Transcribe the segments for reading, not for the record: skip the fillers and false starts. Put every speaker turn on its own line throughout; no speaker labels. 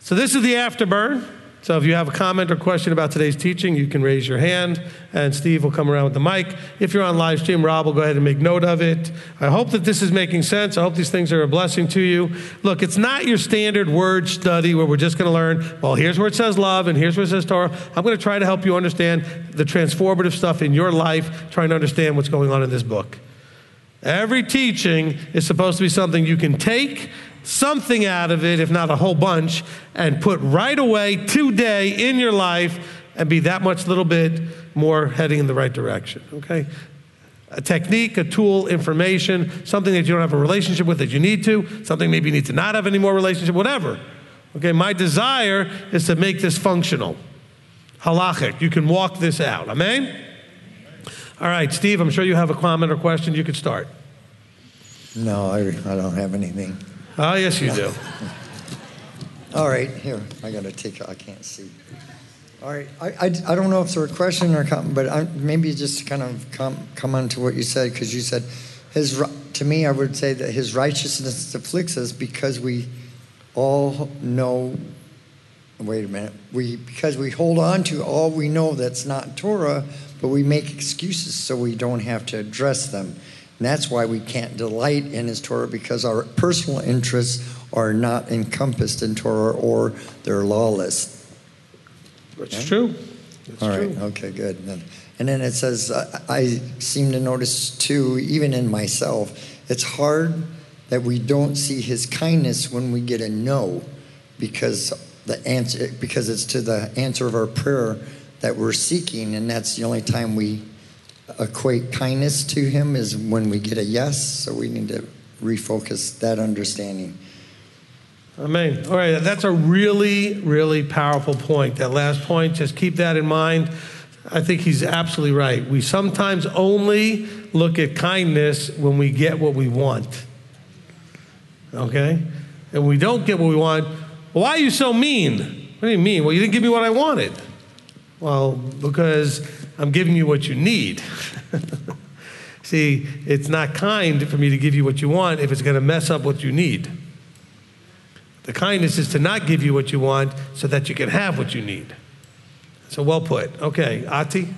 So this is the afterburn. So if you have a comment or question about today's teaching, you can raise your hand, and Steve will come around with the mic. If you're on live stream, Rob will go ahead and make note of it. I hope that this is making sense. I hope these things are a blessing to you. Look, it's not your standard word study where we're just going to learn, well, here's where it says love, and here's where it says Torah. I'm going to try to help you understand the transformative stuff in your life, trying to understand what's going on in this book. Every teaching is supposed to be something you can take something out of it, if not a whole bunch, and put right away today in your life and be that much little bit more heading in the right direction, okay? A technique, a tool, information, something that you don't have a relationship with that you need to, something maybe you need to not have any more relationship, whatever. Okay, my desire is to make this functional. Halachic, you can walk this out, amen? All right, Steve, I'm sure you have a comment or question. You could start.
No, I don't have anything.
Oh, yes, you do.
All right, here, I got to take it. I can't see. All right, I don't know if it's a question or comment, but maybe just kind of come on to what you said, because you said, to me, I would say that his righteousness afflicts us because we all know, wait a minute, because we hold on to all we know that's not Torah, but we make excuses so we don't have to address them. And that's why we can't delight in his Torah, because our personal interests are not encompassed in Torah, or they're lawless.
It's true. It's
All right,
true.
okay, good. And then it says, I seem to notice too, even in myself, it's hard that we don't see his kindness when we get a no, because it's to the answer of our prayer that we're seeking, and that's the only time we equate kindness to him is when we get a yes. So we need to refocus that understanding.
Amen. All right, that's a really, really powerful point. That last point, just keep that in mind. I think he's absolutely right. We sometimes only look at kindness when we get what we want. Okay? And we don't get what we want. Why are you so mean? What do you mean? Well, you didn't give me what I wanted. Well, because I'm giving you what you need. See, it's not kind for me to give you what you want if it's going to mess up what you need. The kindness is to not give you what you want so that you can have what you need. So well put. Okay, Ati?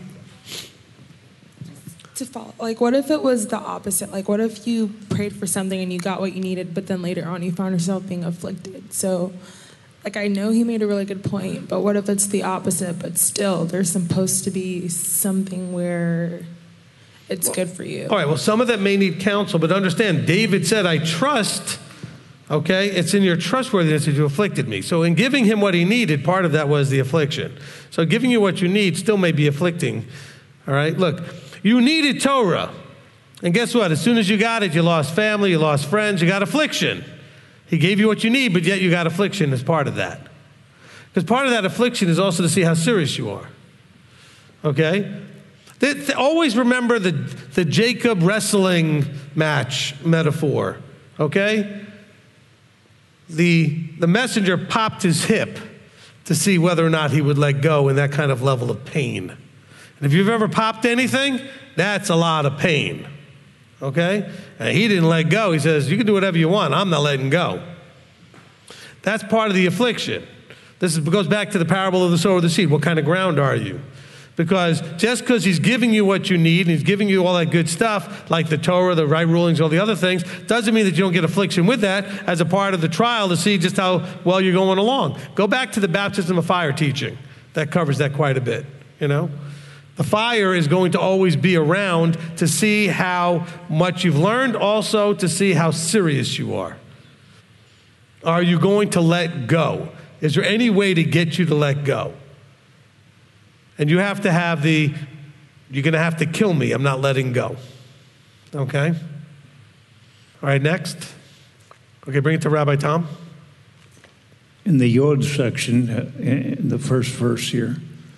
To follow, like, what if it was the opposite? Like, what if you prayed for something and you got what you needed, but then later on you found yourself being afflicted? So, like, I know he made a really good point, but what if it's the opposite, but still there's supposed to be something where it's good for you?
All right, well, some of that may need counsel, but understand, David said, I trust, okay? It's in your trustworthiness that you afflicted me. So in giving him what he needed, part of that was the affliction. So giving you what you need still may be afflicting, all right? Look, you needed Torah, and guess what? As soon as you got it, you lost family, you lost friends, you got affliction. He gave you what you need, but yet you got affliction as part of that. Because part of that affliction is also to see how serious you are. Okay? Always remember the Jacob wrestling match metaphor. Okay? The messenger popped his hip to see whether or not he would let go in that kind of level of pain. And if you've ever popped anything, that's a lot of pain. Okay? And he didn't let go. He says, you can do whatever you want. I'm not letting go. That's part of the affliction. This goes back to the parable of the sower of the seed. What kind of ground are you? Because just because he's giving you what you need, and he's giving you all that good stuff, like the Torah, the right rulings, all the other things, doesn't mean that you don't get affliction with that as a part of the trial to see just how well you're going along. Go back to the baptism of fire teaching. That covers that quite a bit, you know? The fire is going to always be around to see how much you've learned, also to see how serious you are. Are you going to let go? Is there any way to get you to let go? And you have to have you're going to have to kill me. I'm not letting go. Okay? All right, next. Okay, bring it to Rabbi Tom.
In the Yod section, in the first verse here,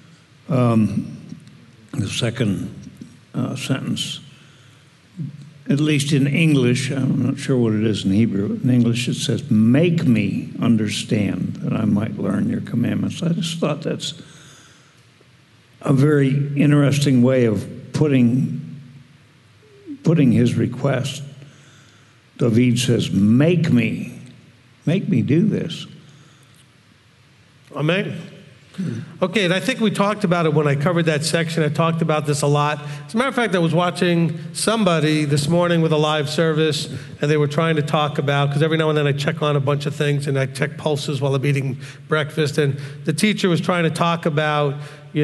the second sentence, at least in English, I'm not sure what it is in Hebrew, in English it says, make me understand that I might learn your commandments. I just thought that's a very interesting way of putting his request. David says, make me do this.
Amen? Okay, and I think we talked about it when I covered that section. I talked about this a lot. As a matter of fact, I was watching somebody this morning with a live service, and they were trying to talk about, because every now and then I check on a bunch of things, and I check pulses while I'm eating breakfast, and the teacher was trying to talk about,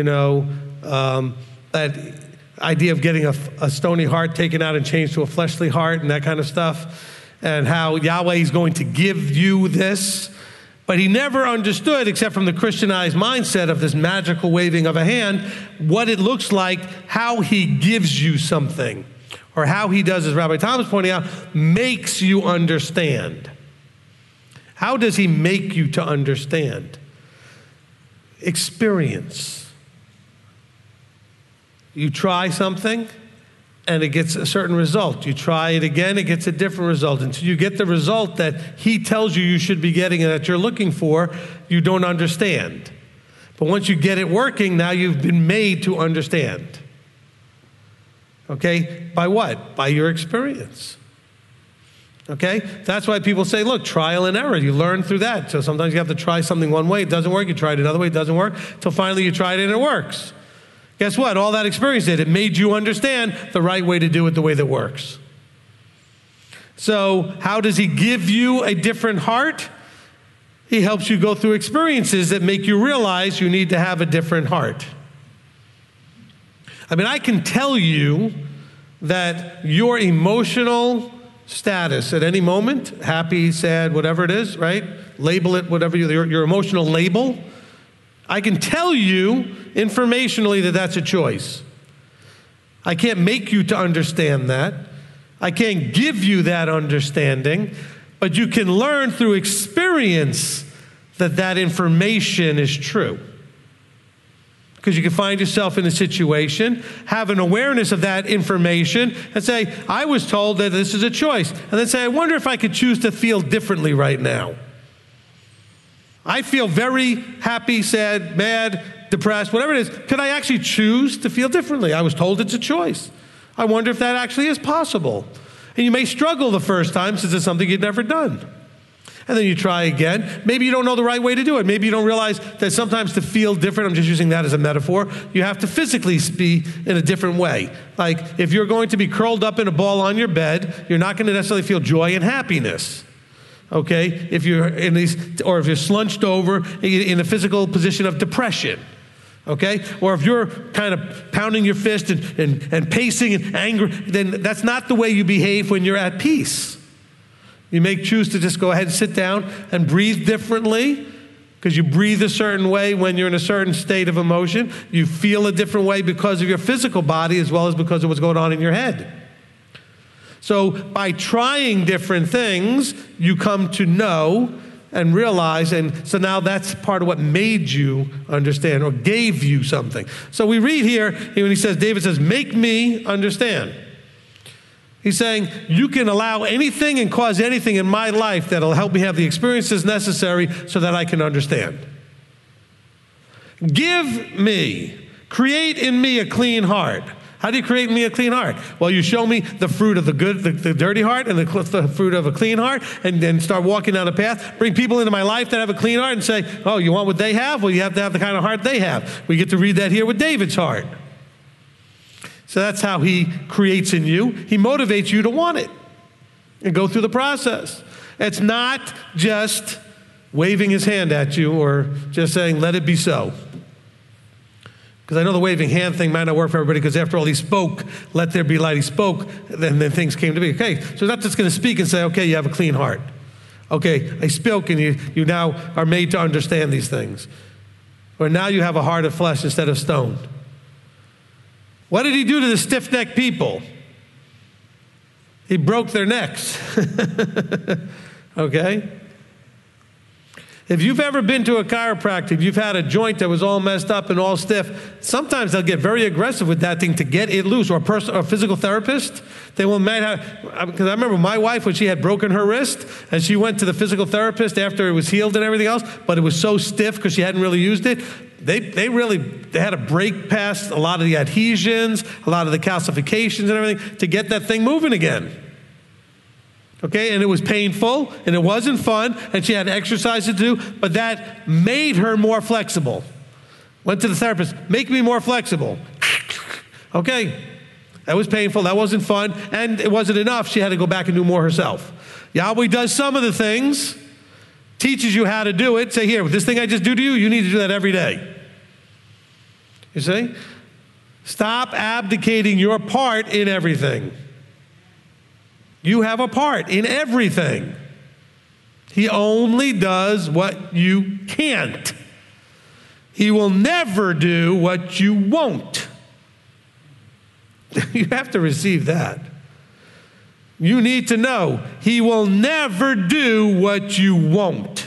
that idea of getting a stony heart taken out and changed to a fleshly heart and that kind of stuff, and how Yahweh is going to give you this. But he never understood, except from the Christianized mindset of this magical waving of a hand, what it looks like, how he gives you something, or how he does, as Rabbi Thomas pointing out, makes you understand. How does he make you to understand? Experience. You try something, and it gets a certain result. You try it again, it gets a different result. Until you get the result that he tells you should be getting and that you're looking for, you don't understand. But once you get it working, now you've been made to understand. Okay? By what? By your experience. Okay? That's why people say, look, trial and error. You learn through that. So sometimes you have to try something one way, it doesn't work. You try it another way, it doesn't work. Till finally you try it and it works. Guess what? All that experience did, it made you understand the right way to do it the way that works. So how does he give you a different heart? He helps you go through experiences that make you realize you need to have a different heart. I mean, I can tell you that your emotional status at any moment, happy, sad, whatever it is, right? Label it, whatever your emotional label. I can tell you informationally that that's a choice. I can't make you to understand that. I can't give you that understanding, but you can learn through experience that that information is true. Because you can find yourself in a situation, have an awareness of that information, and say, I was told that this is a choice. And then say, I wonder if I could choose to feel differently right now. I feel very happy, sad, mad, depressed, whatever it is. Could I actually choose to feel differently? I was told it's a choice. I wonder if that actually is possible. And you may struggle the first time since it's something you'd never done. And then you try again. Maybe you don't know the right way to do it. Maybe you don't realize that sometimes to feel different, I'm just using that as a metaphor, you have to physically be in a different way. Like if you're going to be curled up in a ball on your bed, you're not going to necessarily feel joy and happiness. Okay, if you're in these, or if you're slunched over in a physical position of depression, okay, or if you're kind of pounding your fist and pacing and angry, then that's not the way you behave when you're at peace. You may choose to just go ahead and sit down and breathe differently, because you breathe a certain way when you're in a certain state of emotion. You feel a different way because of your physical body as well as because of what's going on in your head. So by trying different things, you come to know and realize, and so now that's part of what made you understand or gave you something. So we read here when he says, David says, make me understand. He's saying, you can allow anything and cause anything in my life that'll help me have the experiences necessary so that I can understand. Give me, create in me a clean heart. How do you create in me a clean heart? Well, you show me the fruit of the good, the dirty heart, and the fruit of a clean heart, and then start walking down a path. Bring people into my life that have a clean heart and say, oh, you want what they have? Well, you have to have the kind of heart they have. We get to read that here with David's heart. So that's how he creates in you. He motivates you to want it and go through the process. It's not just waving his hand at you or just saying, let it be so. Because I know the waving hand thing might not work for everybody, because after all, he spoke, let there be light. He spoke, and then things came to be. Okay, so not just going to speak and say, okay, you have a clean heart. Okay, I spoke, and you now are made to understand these things. Or now you have a heart of flesh instead of stone. What did he do to the stiff-necked people? He broke their necks. Okay? If you've ever been to a chiropractor, you've had a joint that was all messed up and all stiff, sometimes they'll get very aggressive with that thing to get it loose. Or a physical therapist, they will might have, because I remember my wife when she had broken her wrist, and she went to the physical therapist after it was healed and everything else, but it was so stiff because she hadn't really used it. They had to break past a lot of the adhesions, a lot of the calcifications and everything to get that thing moving again. Okay, and it was painful, and it wasn't fun, and she had exercise to do, but that made her more flexible. Went to the therapist, make me more flexible. Okay, that was painful, that wasn't fun, and it wasn't enough. She had to go back and do more herself. Yahweh does some of the things, teaches you how to do it. Say, here, this thing I just do to you, you need to do that every day. You see? Stop abdicating your part in everything. You have a part in everything. He only does what you can't. He will never do what you won't. You have to receive that. You need to know he will never do what you won't.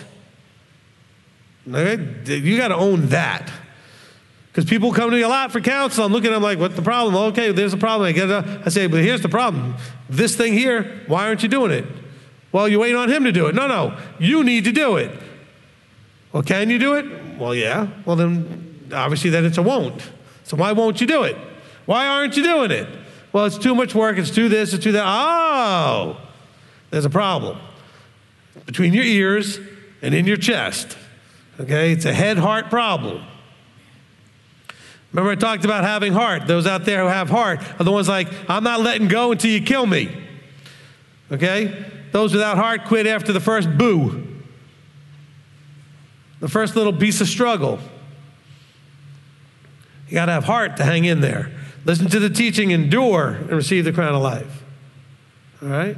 Okay? You got to own that. Because people come to me a lot for counsel. I'm looking at them like, what's the problem? Okay, there's a problem. I say, but here's the problem. This thing here, why aren't you doing it? Well, you're waiting on him to do it. No, you need to do it. Well, can you do it? Well, yeah. Well, then, obviously, then it's a won't. So why won't you do it? Why aren't you doing it? Well, it's too much work. It's too this, it's too that. Oh, there's a problem between your ears and in your chest. Okay, it's a head-heart problem. Remember I talked about having heart. Those out there who have heart are the ones like, I'm not letting go until you kill me. Okay? Those without heart quit after the first boo. The first little piece of struggle. You got to have heart to hang in there. Listen to the teaching, endure, and receive the crown of life. All right?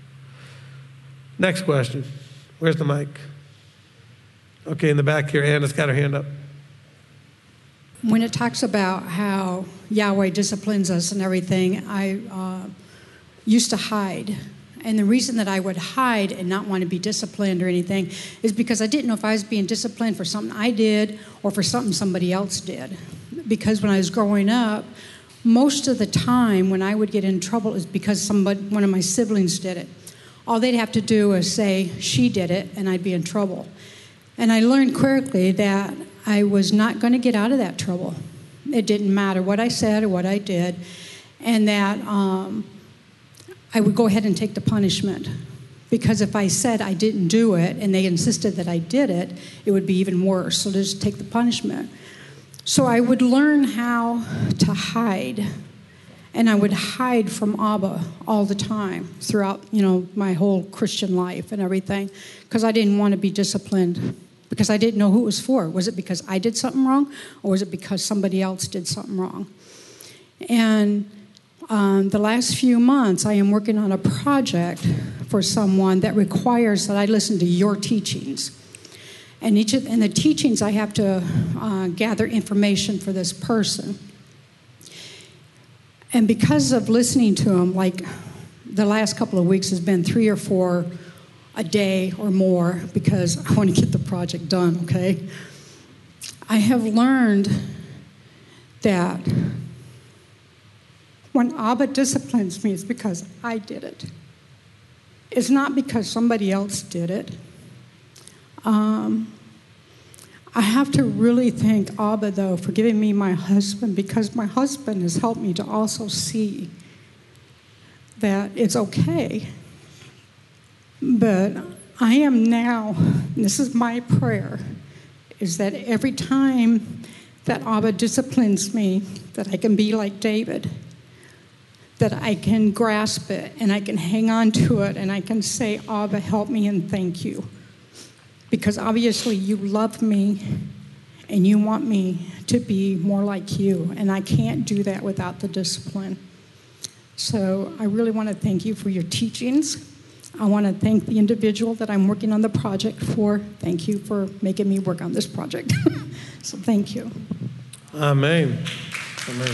Next question. Where's the mic? Okay, in the back here, Anna's got her hand up.
When it talks about how Yahweh disciplines us and everything, I used to hide. And the reason that I would hide and not want to be disciplined or anything is because I didn't know if I was being disciplined for something I did or for something somebody else did. Because when I was growing up, most of the time when I would get in trouble is because one of my siblings did it. All they'd have to do is say, she did it, and I'd be in trouble. And I learned quickly that I was not going to get out of that trouble. It didn't matter what I said or what I did, and that I would go ahead and take the punishment. Because if I said I didn't do it and they insisted that I did it, it would be even worse. So just take the punishment. So I would learn how to hide. And I would hide from Abba all the time throughout, my whole Christian life and everything, because I didn't want to be disciplined. Because I didn't know who it was for. Was it because I did something wrong, or was it because somebody else did something wrong? And the last few months, I am working on a project for someone that requires that I listen to your teachings. And the teachings, I have to gather information for this person. And because of listening to them, like the last couple of weeks has been 3 or 4 a day or more, because I want to get the project done, okay? I have learned that when Abba disciplines me, it's because I did it. It's not because somebody else did it. I have to really thank Abba, though, for giving me my husband, because my husband has helped me to also see that it's okay. But I am now, and this is my prayer, is that every time that Abba disciplines me, that I can be like David, that I can grasp it and I can hang on to it and I can say, Abba, help me and thank you. Because obviously you love me and you want me to be more like you, and I can't do that without the discipline. So I really want to thank you for your teachings. I want to thank the individual that I'm working on the project for. Thank you for making me work on this project. So thank you.
Amen. Amen.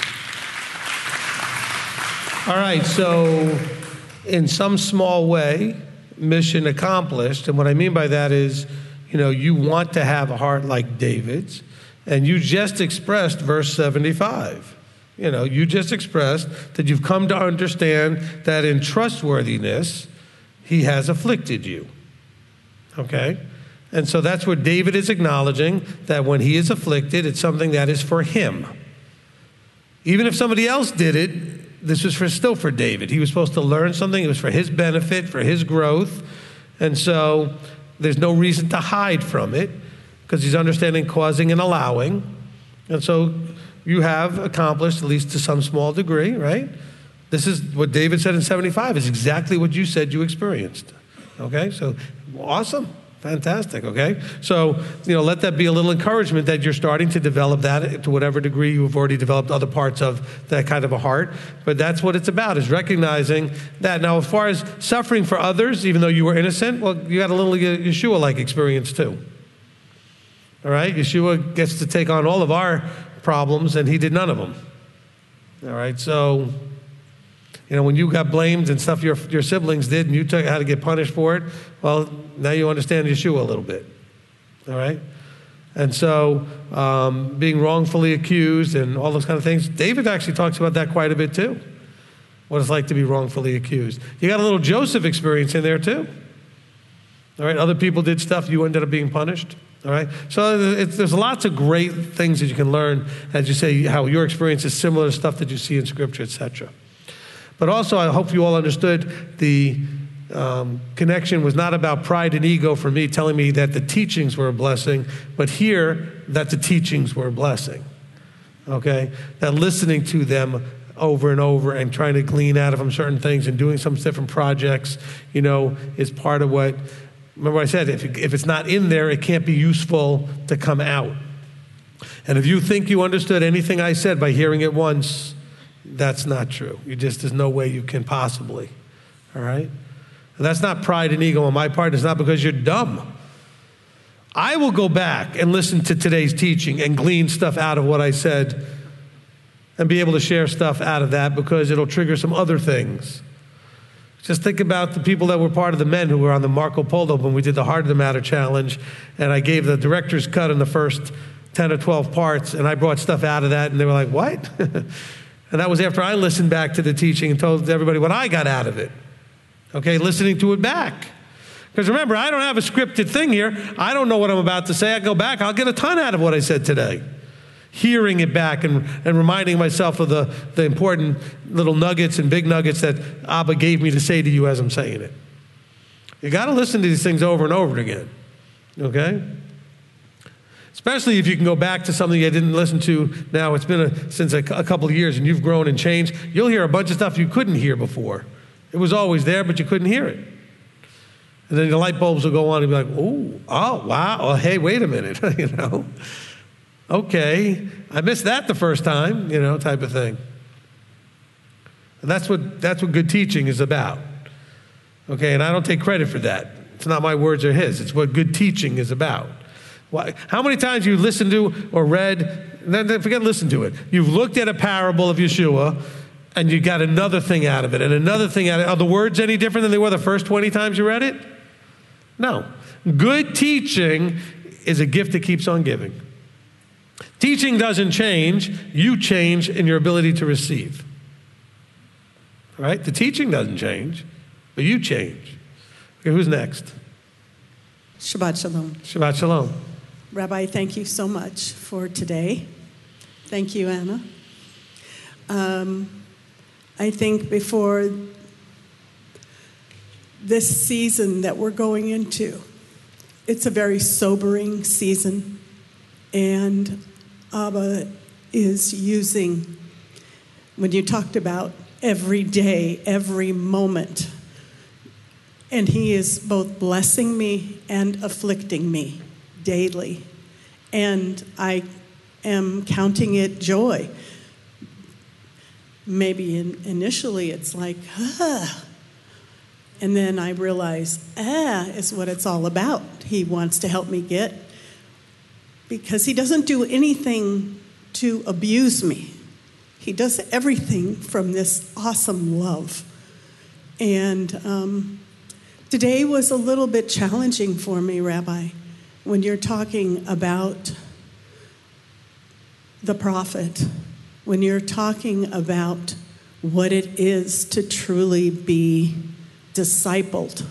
All right, so in some small way, mission accomplished. And what I mean by that is, you want to have a heart like David's, and you just expressed verse 75. You just expressed that you've come to understand that in trustworthiness, he has afflicted you. Okay? And so that's what David is acknowledging, that when he is afflicted, it's something that is for him. Even if somebody else did it, this was still for David. He was supposed to learn something. It was for his benefit, for his growth. And so there's no reason to hide from it because he's understanding causing and allowing. And so you have accomplished, at least to some small degree, right? This is what David said in 75 is exactly what you said you experienced. Okay, so awesome. Fantastic, okay? So, let that be a little encouragement that you're starting to develop that to whatever degree you've already developed other parts of that kind of a heart. But that's what it's about, is recognizing that. Now, as far as suffering for others, even though you were innocent, well, you got a little Yeshua-like experience too. All right? Yeshua gets to take on all of our problems, and he did none of them. All right? So, when you got blamed and stuff your siblings did and you had to get punished for it, well, now you understand Yeshua a little bit, all right? And so being wrongfully accused and all those kind of things, David actually talks about that quite a bit too, what it's like to be wrongfully accused. You got a little Joseph experience in there too, all right? Other people did stuff, you ended up being punished, all right? So there's lots of great things that you can learn as you say how your experience is similar to stuff that you see in Scripture, etc. But also, I hope you all understood the connection was not about pride and ego for me telling me that the teachings were a blessing, but here that the teachings were a blessing, okay? That listening to them over and over and trying to glean out of them certain things and doing some different projects, is part of what, remember I said, if it's not in there, it can't be useful to come out. And if you think you understood anything I said by hearing it once, that's not true. There's no way you can possibly, all right? And that's not pride and ego on my part. It's not because you're dumb. I will go back and listen to today's teaching and glean stuff out of what I said and be able to share stuff out of that because it'll trigger some other things. Just think about the people that were part of the men who were on the Marco Polo when we did the Heart of the Matter Challenge, and I gave the director's cut in the first 10 or 12 parts, and I brought stuff out of that, and they were like, what? And that was after I listened back to the teaching and told everybody what I got out of it. Okay, listening to it back. Because remember, I don't have a scripted thing here. I don't know what I'm about to say. I go back, I'll get a ton out of what I said today. Hearing it back and reminding myself of the important little nuggets and big nuggets that Abba gave me to say to you as I'm saying it. You got to listen to these things over and over again. Okay? Especially if you can go back to something you didn't listen to now. It's been since a couple of years and you've grown and changed. You'll hear a bunch of stuff you couldn't hear before. It was always there, but you couldn't hear it. And then the light bulbs will go on and be like, oh, wow, oh, hey, wait a minute, Okay, I missed that the first time, type of thing. And that's what good teaching is about. Okay, and I don't take credit for that. It's not my words or his. It's what good teaching is about. How many times you listened to or read, then forget listen to it. You've looked at a parable of Yeshua and you got another thing out of it and another thing out of it. Are the words any different than they were the first 20 times you read it? No. Good teaching is a gift that keeps on giving. Teaching doesn't change. You change in your ability to receive. All right? The teaching doesn't change, but you change. Okay, who's next?
Shabbat Shalom.
Shabbat Shalom.
Rabbi, thank you so much for today. Thank you, Anna. I think before this season that we're going into, it's a very sobering season, and Abba is using, when you talked about every day, every moment, and he is both blessing me and afflicting me daily. And I am counting it joy. Maybe initially it's like, and then I realize, is what it's all about. He wants to help me get, because he doesn't do anything to abuse me. He does everything from this awesome love. And today was a little bit challenging for me, Rabbi, when you're talking about the prophet, when you're talking about what it is to truly be discipled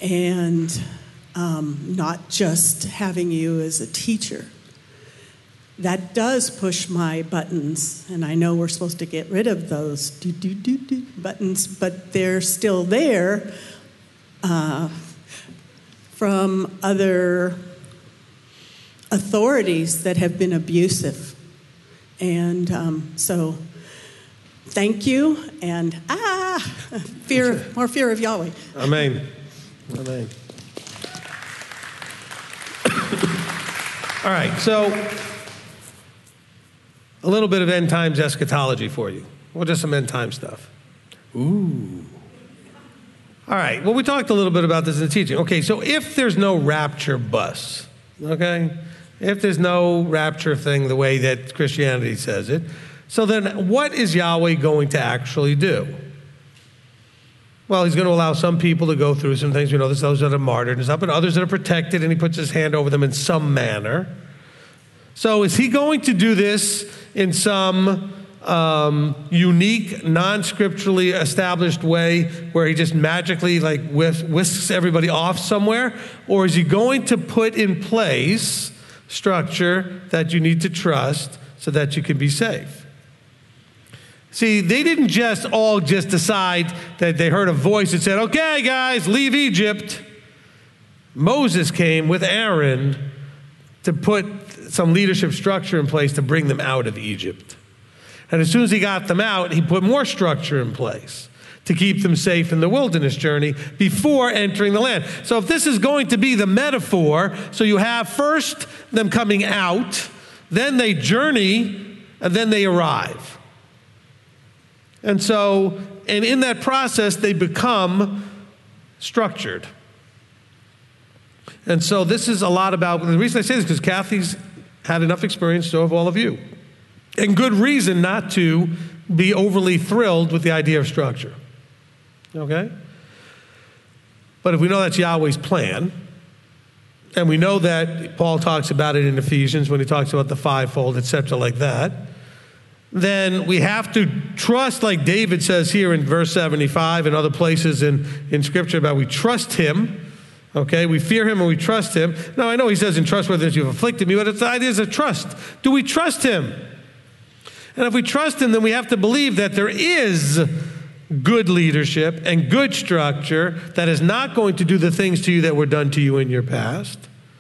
and not just having you as a teacher. that does push my buttons. And I know we're supposed to get rid of those buttons, but they're still there from other authorities that have been abusive. And so thank you, and more fear of Yahweh.
Amen. Amen. All right, so a little bit of end times eschatology for you. Well, just some end time stuff. Ooh. All right, well, we talked a little bit about this in the teaching. Okay, so if there's no rapture bus, okay, if there's no rapture thing the way that Christianity says it, so then what is Yahweh going to actually do? Well, he's going to allow some people to go through some things. We know there's those that are martyred and stuff, but others that are protected, and he puts his hand over them in some manner. So is he going to do this in some unique, non-scripturally established way where he just magically like whisks everybody off somewhere? Or is he going to put in place structure that you need to trust so that you can be safe? See, they didn't just all decide that they heard a voice that said, okay, guys, leave Egypt. Moses came with Aaron to put some leadership structure in place to bring them out of Egypt. And as soon as he got them out, he put more structure in place to keep them safe in the wilderness journey before entering the land. So if this is going to be the metaphor, so you have first them coming out, then they journey, and then they arrive. And so, and in that process, they become structured. And so this is a lot about, the reason I say this is because Kathy's had enough experience, so have all of you. And good reason not to be overly thrilled with the idea of structure. Okay? But if we know that's Yahweh's plan, and we know that Paul talks about it in Ephesians when he talks about the fivefold, etc., like that, then we have to trust, like David says here in verse 75 and other places in Scripture about we trust him, okay? We fear him and we trust him. Now, I know he says in trustworthiness you've afflicted me, but it's the idea of trust. Do we trust him? And if we trust him, then we have to believe that there is good leadership and good structure that is not going to do the things to you that were done to you in your past.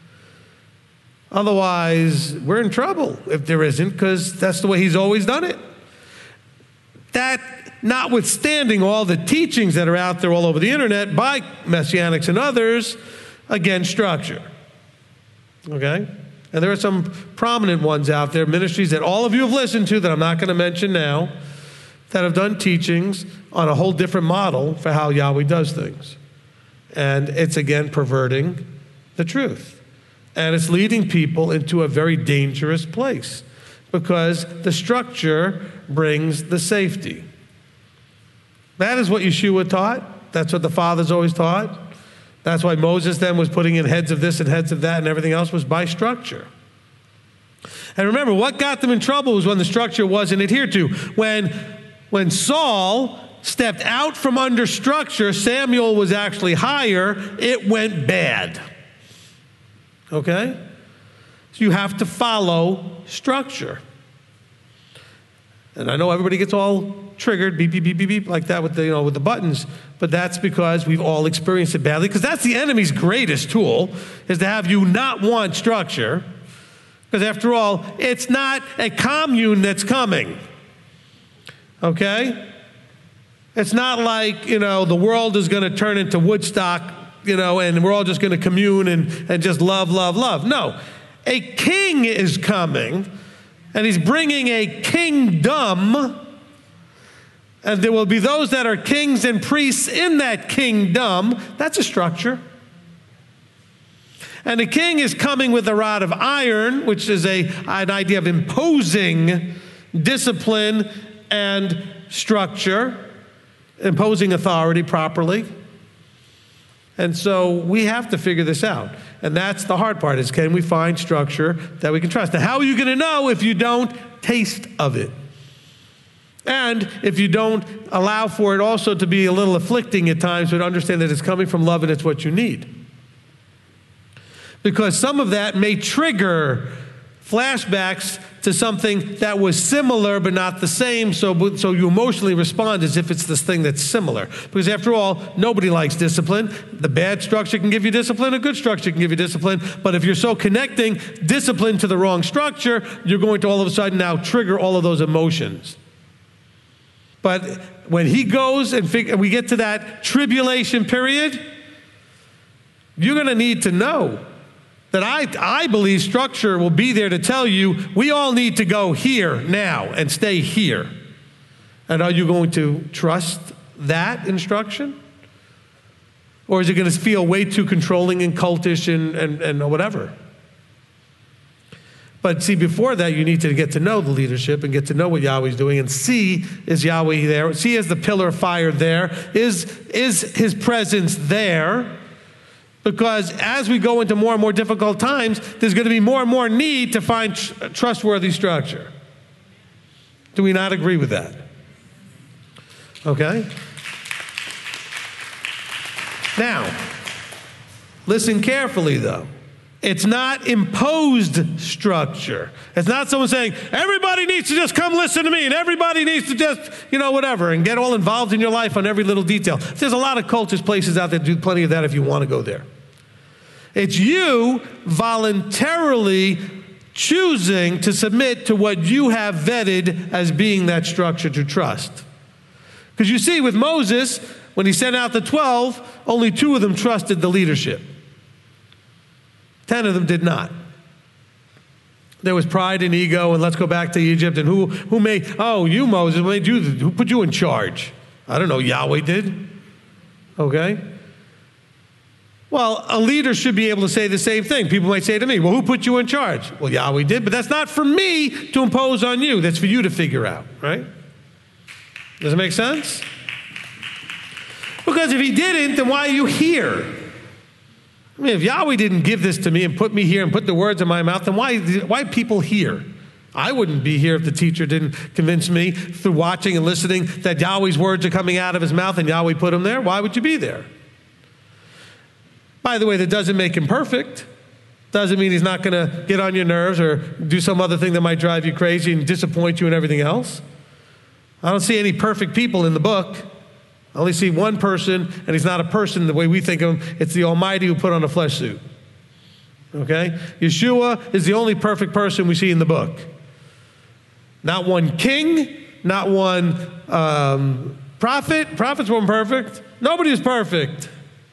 Otherwise, we're in trouble if there isn't, because that's the way he's always done it. That, notwithstanding all the teachings that are out there all over the internet by Messianics and others against structure. Okay? And there are some prominent ones out there, ministries that all of you have listened to that I'm not going to mention now, that have done teachings on a whole different model for how Yahweh does things. And it's, again, perverting the truth. And it's leading people into a very dangerous place because the structure brings the safety. That is what Yeshua taught. That's what the fathers always taught. That's why Moses then was putting in heads of this and heads of that, and everything else was by structure. And remember, what got them in trouble was when the structure wasn't adhered to. When Saul stepped out from under structure, Samuel was actually higher, it went bad. Okay? So you have to follow structure. And I know everybody gets all triggered, beep, beep, beep, beep, beep, like that with the, with the buttons, but that's because we've all experienced it badly, because that's the enemy's greatest tool, is to have you not want structure, because after all, it's not a commune that's coming. Okay? It's not like, the world is going to turn into Woodstock, and we're all just going to commune and just love, love, love. No. A king is coming, and he's bringing a kingdom, and there will be those that are kings and priests in that kingdom. That's a structure. And the king is coming with a rod of iron, which is an idea of imposing discipline and structure, imposing authority properly. And so we have to figure this out. And that's the hard part, is can we find structure that we can trust? Now, how are you going to know if you don't taste of it? And if you don't allow for it also to be a little afflicting at times, but understand that it's coming from love and it's what you need. Because some of that may trigger flashbacks to something that was similar but not the same, so you emotionally respond as if it's this thing that's similar. Because after all, nobody likes discipline. The bad structure can give you discipline, a good structure can give you discipline, but if you're so connecting discipline to the wrong structure, you're going to all of a sudden now trigger all of those emotions. But when he goes and we get to that tribulation period, you're going to need to know that I believe structure will be there to tell you we all need to go here now and stay here. And are you going to trust that instruction? Or is it going to feel way too controlling and cultish and whatever? But see, before that, you need to get to know the leadership and get to know what Yahweh's doing and see, is Yahweh there? See, is the pillar of fire there? Is his presence there? Because as we go into more and more difficult times, there's going to be more and more need to find trustworthy structure. Do we not agree with that? Okay? Now, listen carefully, though. It's not imposed structure. It's not someone saying, everybody needs to just come listen to me, and everybody needs to just, whatever, and get all involved in your life on every little detail. There's a lot of cultist places out there that do plenty of that if you want to go there. It's you voluntarily choosing to submit to what you have vetted as being that structure to trust. Because you see, with Moses, when he sent out the 12, only 2 of them trusted the leadership. 10 of them did not. There was pride and ego, and let's go back to Egypt, and who made, you, Moses, who put you in charge? I don't know, Yahweh did. Okay? Well, a leader should be able to say the same thing. People might say to me, well, who put you in charge? Well, Yahweh did, but that's not for me to impose on you. That's for you to figure out, right? Does it make sense? Because if he didn't, then why are you here? I mean, if Yahweh didn't give this to me and put me here and put the words in my mouth, then why people here? I wouldn't be here if the teacher didn't convince me through watching and listening that Yahweh's words are coming out of his mouth and Yahweh put them there. Why would you be there? By the way, that doesn't make him perfect. Doesn't mean he's not going to get on your nerves or do some other thing that might drive you crazy and disappoint you and everything else. I don't see any perfect people in the book. I only see one person, and he's not a person the way we think of him. It's the Almighty who put on a flesh suit. Okay? Yeshua is the only perfect person we see in the book. Not one king, not one prophet. Prophets weren't perfect. Nobody is perfect.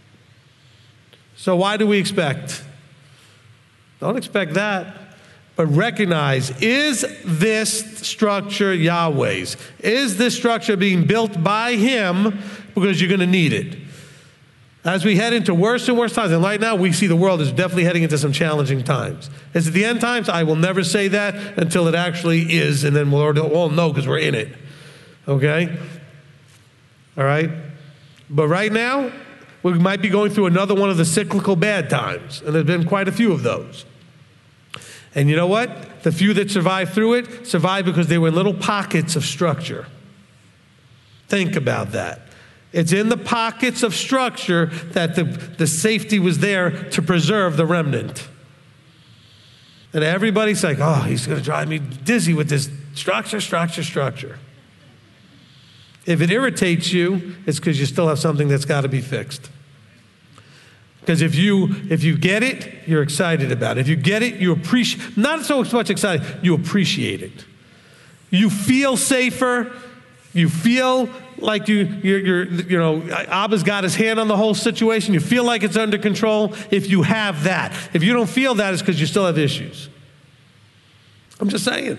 So why do we expect? Don't expect that. But recognize, is this structure Yahweh's? Is this structure being built by him because you're going to need it? As we head into worse and worse times, and right now we see the world is definitely heading into some challenging times. Is it the end times? I will never say that until it actually is, and then we'll all know because we're in it. Okay? All right? But right now, we might be going through another one of the cyclical bad times, and there's been quite a few of those. And you know what? The few that survived through it survived because they were in little pockets of structure. Think about that. It's in the pockets of structure that the safety was there to preserve the remnant. And everybody's like, oh, he's going to drive me dizzy with this structure. If it irritates you, it's because you still have something that's got to be fixed. Because if you get it, you're excited about it. If you get it, you appreciate, not so much excited, you appreciate it. You feel safer. You feel like Abba's got his hand on the whole situation. You feel like it's under control if you have that. If you don't feel that, it's because you still have issues. I'm just saying.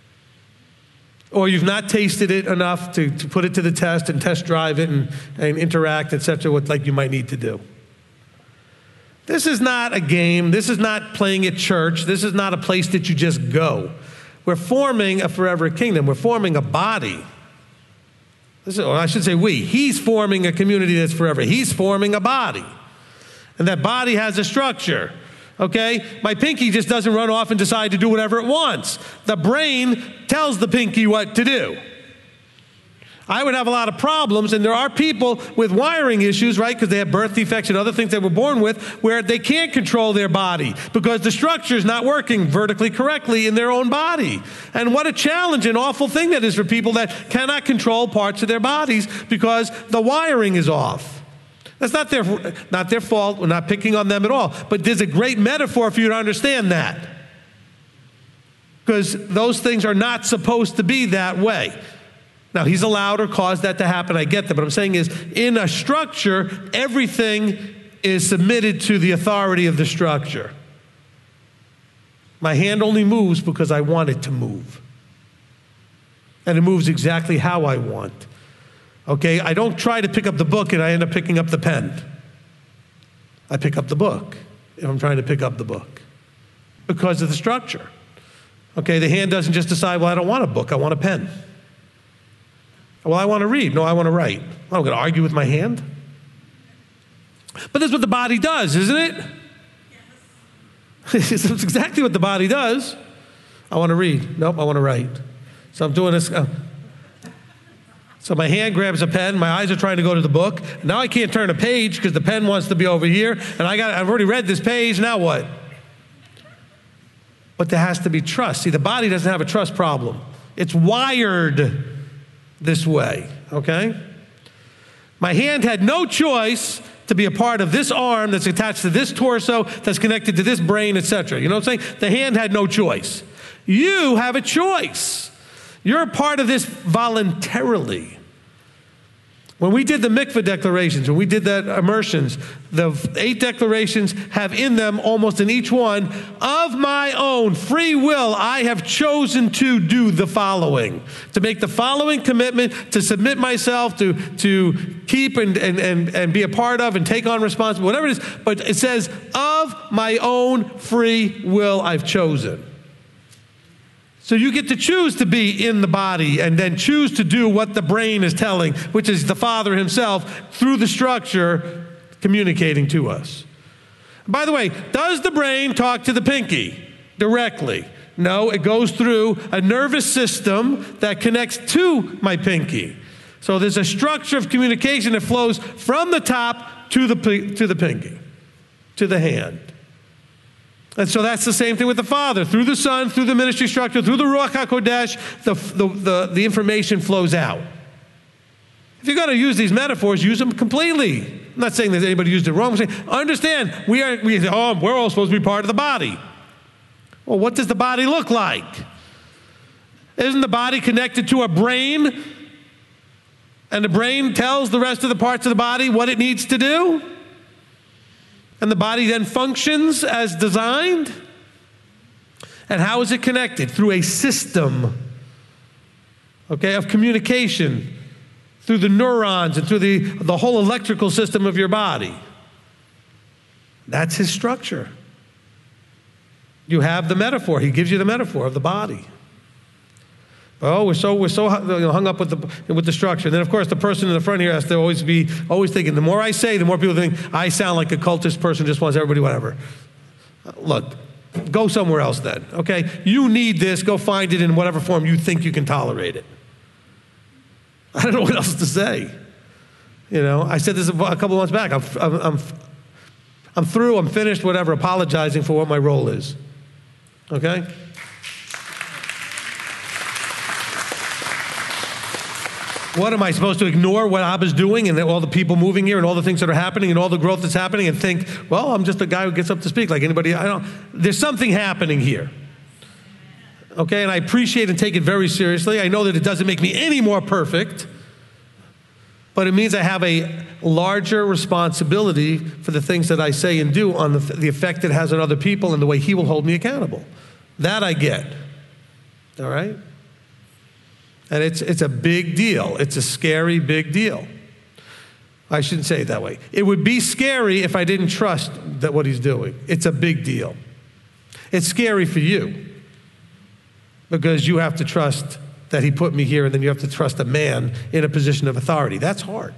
Or you've not tasted it enough to put it to the test and test drive it and interact, etc., with like you might need to do. This is not a game. This is not playing at church. This is not a place that you just go. We're forming a forever kingdom. We're forming a body. Or I should say we. He's forming a community that's forever. He's forming a body. And that body has a structure. Okay? My pinky just doesn't run off and decide to do whatever it wants. The brain tells the pinky what to do. I would have a lot of problems, and there are people with wiring issues, right, because they have birth defects and other things they were born with, where they can't control their body because the structure is not working vertically correctly in their own body. And what a challenge and awful thing that is for people that cannot control parts of their bodies because the wiring is off. That's not their fault. We're not picking on them at all. But there's a great metaphor for you to understand that. Because those things are not supposed to be that way. Now, he's allowed or caused that to happen. I get that. But what I'm saying is, in a structure, everything is submitted to the authority of the structure. My hand only moves because I want it to move. And it moves exactly how I want. Okay? I don't try to pick up the book and I end up picking up the pen. I pick up the book if I'm trying to pick up the book because of the structure. Okay? The hand doesn't just decide, well, I don't want a book, I want a pen. Well, I want to read. No, I want to write. I'm going to argue with my hand. But that's what the body does, isn't it? Yes. That's exactly what the body does. I want to read. Nope, I want to write. So I'm doing this. So my hand grabs a pen. My eyes are trying to go to the book. Now I can't turn a page because the pen wants to be over here. And I've already read this page. Now what? But there has to be trust. See, the body doesn't have a trust problem. It's wired this way, okay? My hand had no choice to be a part of this arm that's attached to this torso, that's connected to this brain, etc. You know what I'm saying? The hand had no choice. You have a choice. You're a part of this voluntarily. When we did the mikveh declarations, when we did that immersions, the 8 declarations have in them, almost in each one, of my own free will, I have chosen to do the following. To make the following commitment, to submit myself, to keep and be a part of and take on responsibility, whatever it is. But it says, of my own free will, I've chosen. So you get to choose to be in the body and then choose to do what the brain is telling, which is the Father himself through the structure communicating to us. By the way, does the brain talk to the pinky directly? No, it goes through a nervous system that connects to my pinky. So there's a structure of communication that flows from the top to the pinky, to the hand. And so that's the same thing with the Father. Through the Son, through the ministry structure, through the Ruach HaKodesh, the information flows out. If you're going to use these metaphors, use them completely. I'm not saying that anybody used it wrong. I'm saying, understand, we're all supposed to be part of the body. Well, what does the body look like? Isn't the body connected to a brain? And the brain tells the rest of the parts of the body what it needs to do? And the body then functions as designed? And how is it connected? Through a system, okay, of communication, through the neurons and through the whole electrical system of your body. That's his structure. You have the metaphor. He gives you the metaphor of the body. Oh, we're so hung up with the structure. And then, of course, the person in the front here has to always thinking, the more I say, the more people think I sound like a cultist person just wants everybody whatever. Look, go somewhere else then, okay? You need this. Go find it in whatever form you think you can tolerate it. I don't know what else to say. You know, I said this a couple of months back. I'm through. I'm finished. Whatever. Apologizing for what my role is. Okay. What am I supposed to ignore what Abba's doing and all the people moving here and all the things that are happening and all the growth that's happening and think, well, I'm just a guy who gets up to speak like anybody. There's something happening here. Okay, and I appreciate and take it very seriously. I know that it doesn't make me any more perfect, but it means I have a larger responsibility for the things that I say and do on the effect it has on other people and the way he will hold me accountable. That I get. All right? And it's a big deal. It's a scary big deal. I shouldn't say it that way. It would be scary if I didn't trust that what he's doing. It's a big deal. It's scary for you because you have to trust that he put me here, and then you have to trust a man in a position of authority. That's hard.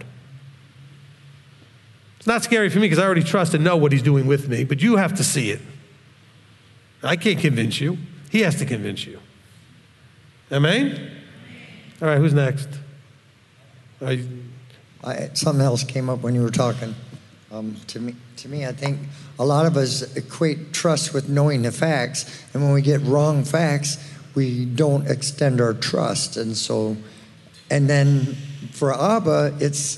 It's not scary for me because I already trust and know what he's doing with me, but you have to see it. I can't convince you. He has to convince you. Amen? All right, who's next?
Something else came up when you were talking. To me, I think a lot of us equate trust with knowing the facts, and when we get wrong facts, we don't extend our trust. And then for Abba,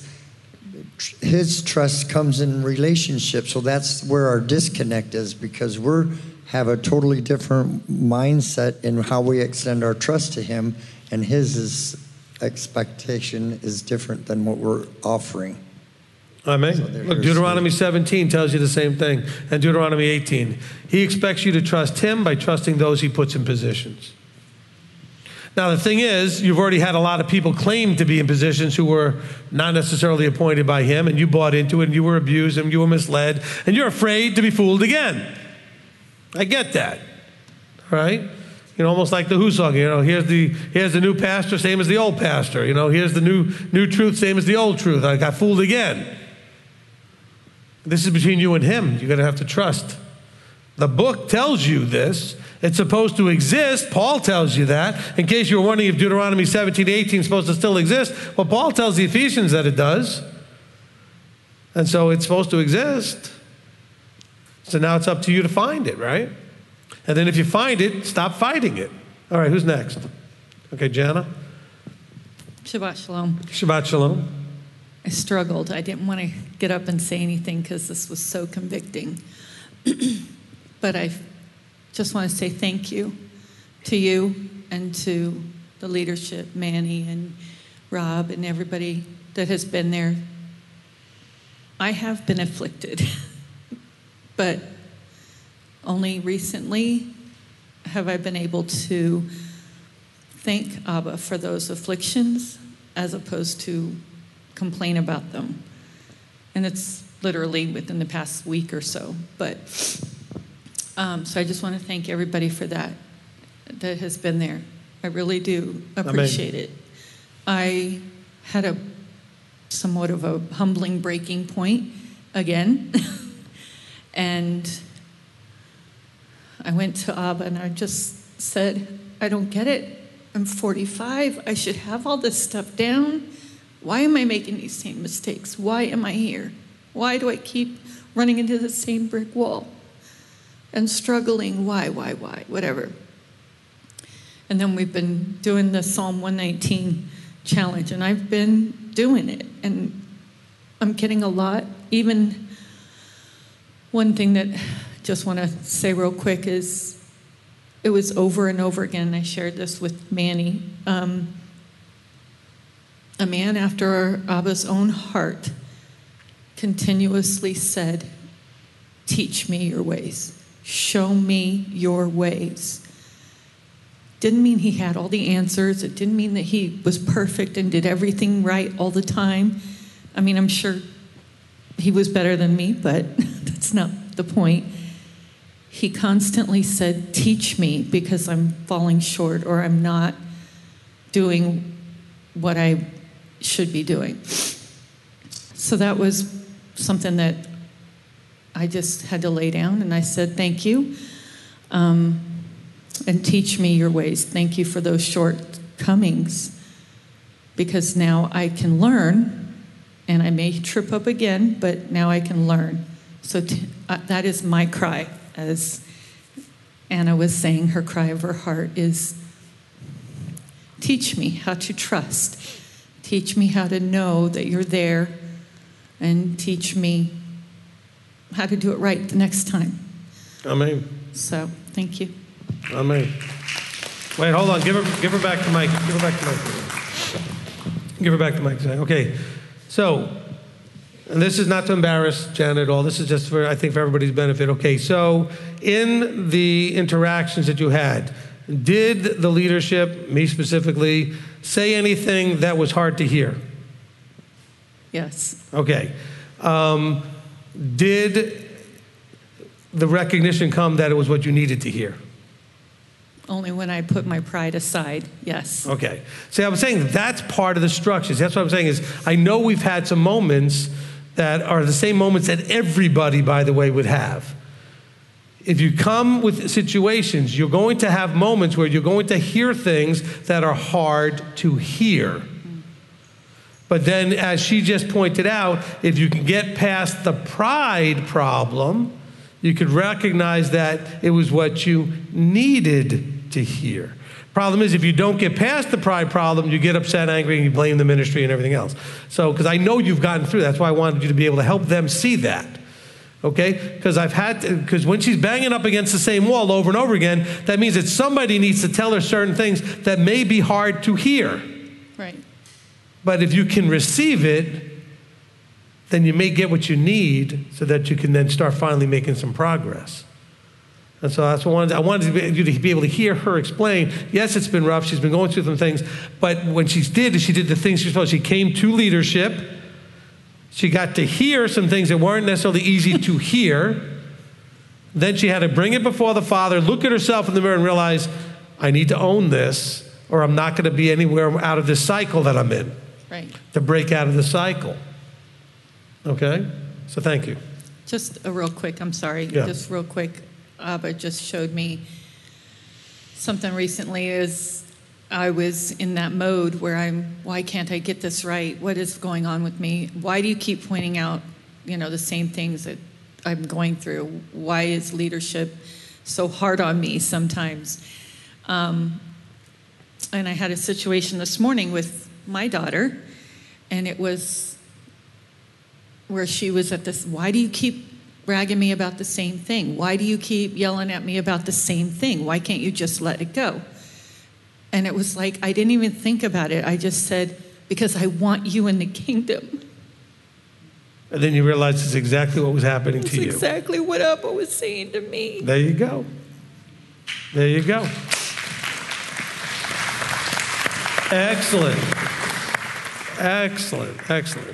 his trust comes in relationship. So that's where our disconnect is, because we have a totally different mindset in how we extend our trust to him, and his expectation is different than what we're offering.
Amen.
So
Look, Deuteronomy 17 tells you the same thing, and Deuteronomy 18. He expects you to trust him by trusting those he puts in positions. Now, the thing is, you've already had a lot of people claim to be in positions who were not necessarily appointed by him, and you bought into it, and you were abused, and you were misled, and you're afraid to be fooled again. I get that, right? You know, almost like the Who song, you know, here's the new pastor, same as the old pastor. You know, here's the new truth, same as the old truth. I got fooled again. This is between you and him. You're going to have to trust. The book tells you this. It's supposed to exist. Paul tells you that. In case you were wondering if Deuteronomy 17:18 is supposed to still exist, well, Paul tells the Ephesians that it does. And so it's supposed to exist. So now it's up to you to find it, right? And then if you find it, stop fighting it. All right, who's next? Okay, Jana.
Shabbat Shalom.
Shabbat Shalom.
I struggled. I didn't want to get up and say anything because this was so convicting. But I just want to say thank you to you and to the leadership, Manny and Rob and everybody that has been there. I have been afflicted, but only recently have I been able to thank Abba for those afflictions as opposed to complain about them. And it's literally within the past week or so. But so I just want to thank everybody for that has been there. I really do appreciate it. I had somewhat of a humbling breaking point again. And I went to Abba and I just said, I don't get it. I'm 45. I should have all this stuff down. Why am I making these same mistakes? Why am I here? Why do I keep running into the same brick wall and struggling? Why, whatever. And then we've been doing the Psalm 119 challenge, and I've been doing it, and I'm getting a lot. Even one thing that just want to say real quick is it was over and over again. I shared this with Manny. A man after Abba's own heart continuously said, teach me your ways. Show me your ways. Didn't mean he had all the answers. It didn't mean that he was perfect and did everything right all the time. I mean, I'm sure he was better than me, but that's not the point. He constantly said, teach me, because I'm falling short or I'm not doing what I should be doing. So that was something that I just had to lay down, and I said, thank you, and teach me your ways. Thank you for those shortcomings, because now I can learn, and I may trip up again, but now I can learn. So that is my cry. As Anna was saying, her cry of her heart is, teach me how to trust. Teach me how to know that you're there, and teach me how to do it right the next time.
Amen.
So, thank you.
Amen. Wait, hold on. Give her back the mic. Give her back the mic. Give her back the mic. Okay. So, and this is not to embarrass Janet at all. This is just for, I think, for everybody's benefit. Okay. So, in the interactions that you had, did the leadership, me specifically, say anything that was hard to hear?
Yes.
Okay. Did the recognition come that it was what you needed to hear?
Only when I put my pride aside, yes.
Okay. See, I was saying that's part of the structures. That's what I'm saying is I know we've had some moments that are the same moments that everybody, by the way, would have. If you come with situations, you're going to have moments where you're going to hear things that are hard to hear. But then, as she just pointed out, if you can get past the pride problem, you could recognize that it was what you needed to hear. Problem is, if you don't get past the pride problem, you get upset, angry, and you blame the ministry and everything else. So, because I know you've gotten through, that's why I wanted you to be able to help them see that. Okay? Because when she's banging up against the same wall over and over again, that means that somebody needs to tell her certain things that may be hard to hear.
Right.
But if you can receive it, then you may get what you need so that you can then start finally making some progress. And so that's what I wanted you to be able to hear her explain, yes, it's been rough, she's been going through some things, but when she did the things she was supposed to. She came to leadership, she got to hear some things that weren't necessarily easy to hear, then she had to bring it before the Father, look at herself in the mirror and realize, I need to own this, or I'm not going to be anywhere out of this cycle that I'm in.
Right.
To break out of the cycle. Okay? So thank you.
Just a real quick, I'm sorry,
Yeah.
just real quick. Abba just showed me something recently is I was in that mode where why can't I get this right? What is going on with me? Why do you keep pointing out, the same things that I'm going through? Why is leadership so hard on me sometimes? And I had a situation this morning with my daughter, and it was where she was at this, why do you keep bragging me about the same thing? Why do you keep yelling at me about the same thing? Why can't you just let it go? And it was like, I didn't even think about it. I just said, because I want you in the kingdom.
And then you realize it's exactly what was happening to you.
It's exactly what Abba was saying to me.
There you go. There you go. Excellent. Excellent. Excellent.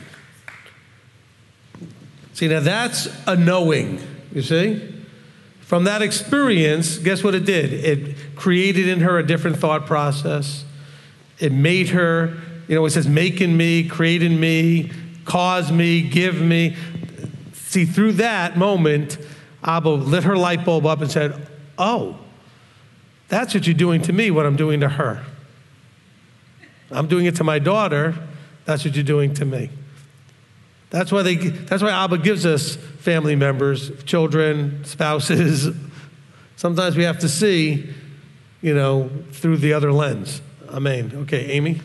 See, now that's a knowing, you see? From that experience, guess what it did? It created in her a different thought process. It made her, it says, make in me, create in me, cause me, give me. See, through that moment, Abba lit her light bulb up and said, oh, that's what you're doing to me, what I'm doing to her. I'm doing it to my daughter, that's what you're doing to me. That's why Abba gives us family members, children, spouses. Sometimes we have to see, through the other lens. Amen. Okay, Amy?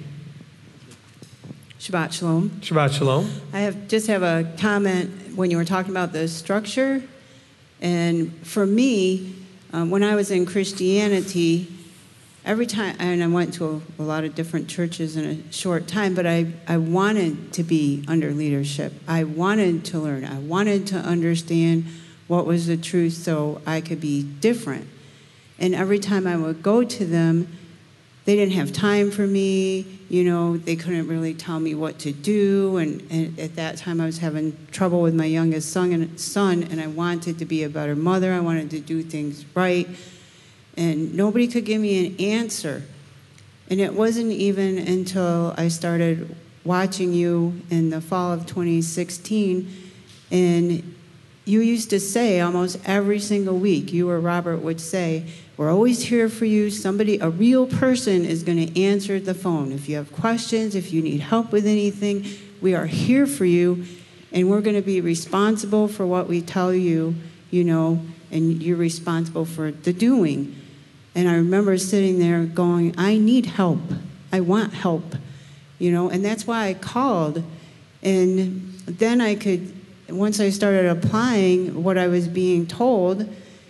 Shabbat Shalom.
Shabbat Shalom.
I just have a comment when you were talking about the structure. And for me, when I was in Christianity, every time, and I went to a lot of different churches in a short time, but I wanted to be under leadership. I wanted to learn. I wanted to understand what was the truth so I could be different. And every time I would go to them, they didn't have time for me. They couldn't really tell me what to do. And at that time, I was having trouble with my youngest son, and I wanted to be a better mother. I wanted to do things right. And nobody could give me an answer. And it wasn't even until I started watching you in the fall of 2016, and you used to say almost every single week, you or Robert would say, we're always here for you. A real person is going to answer the phone. If you have questions, if you need help with anything, we are here for you, and we're going to be responsible for what we tell you, and you're responsible for the doing. And I remember sitting there going, I need help. I want help, and that's why I called. And then once I started applying what I was being told,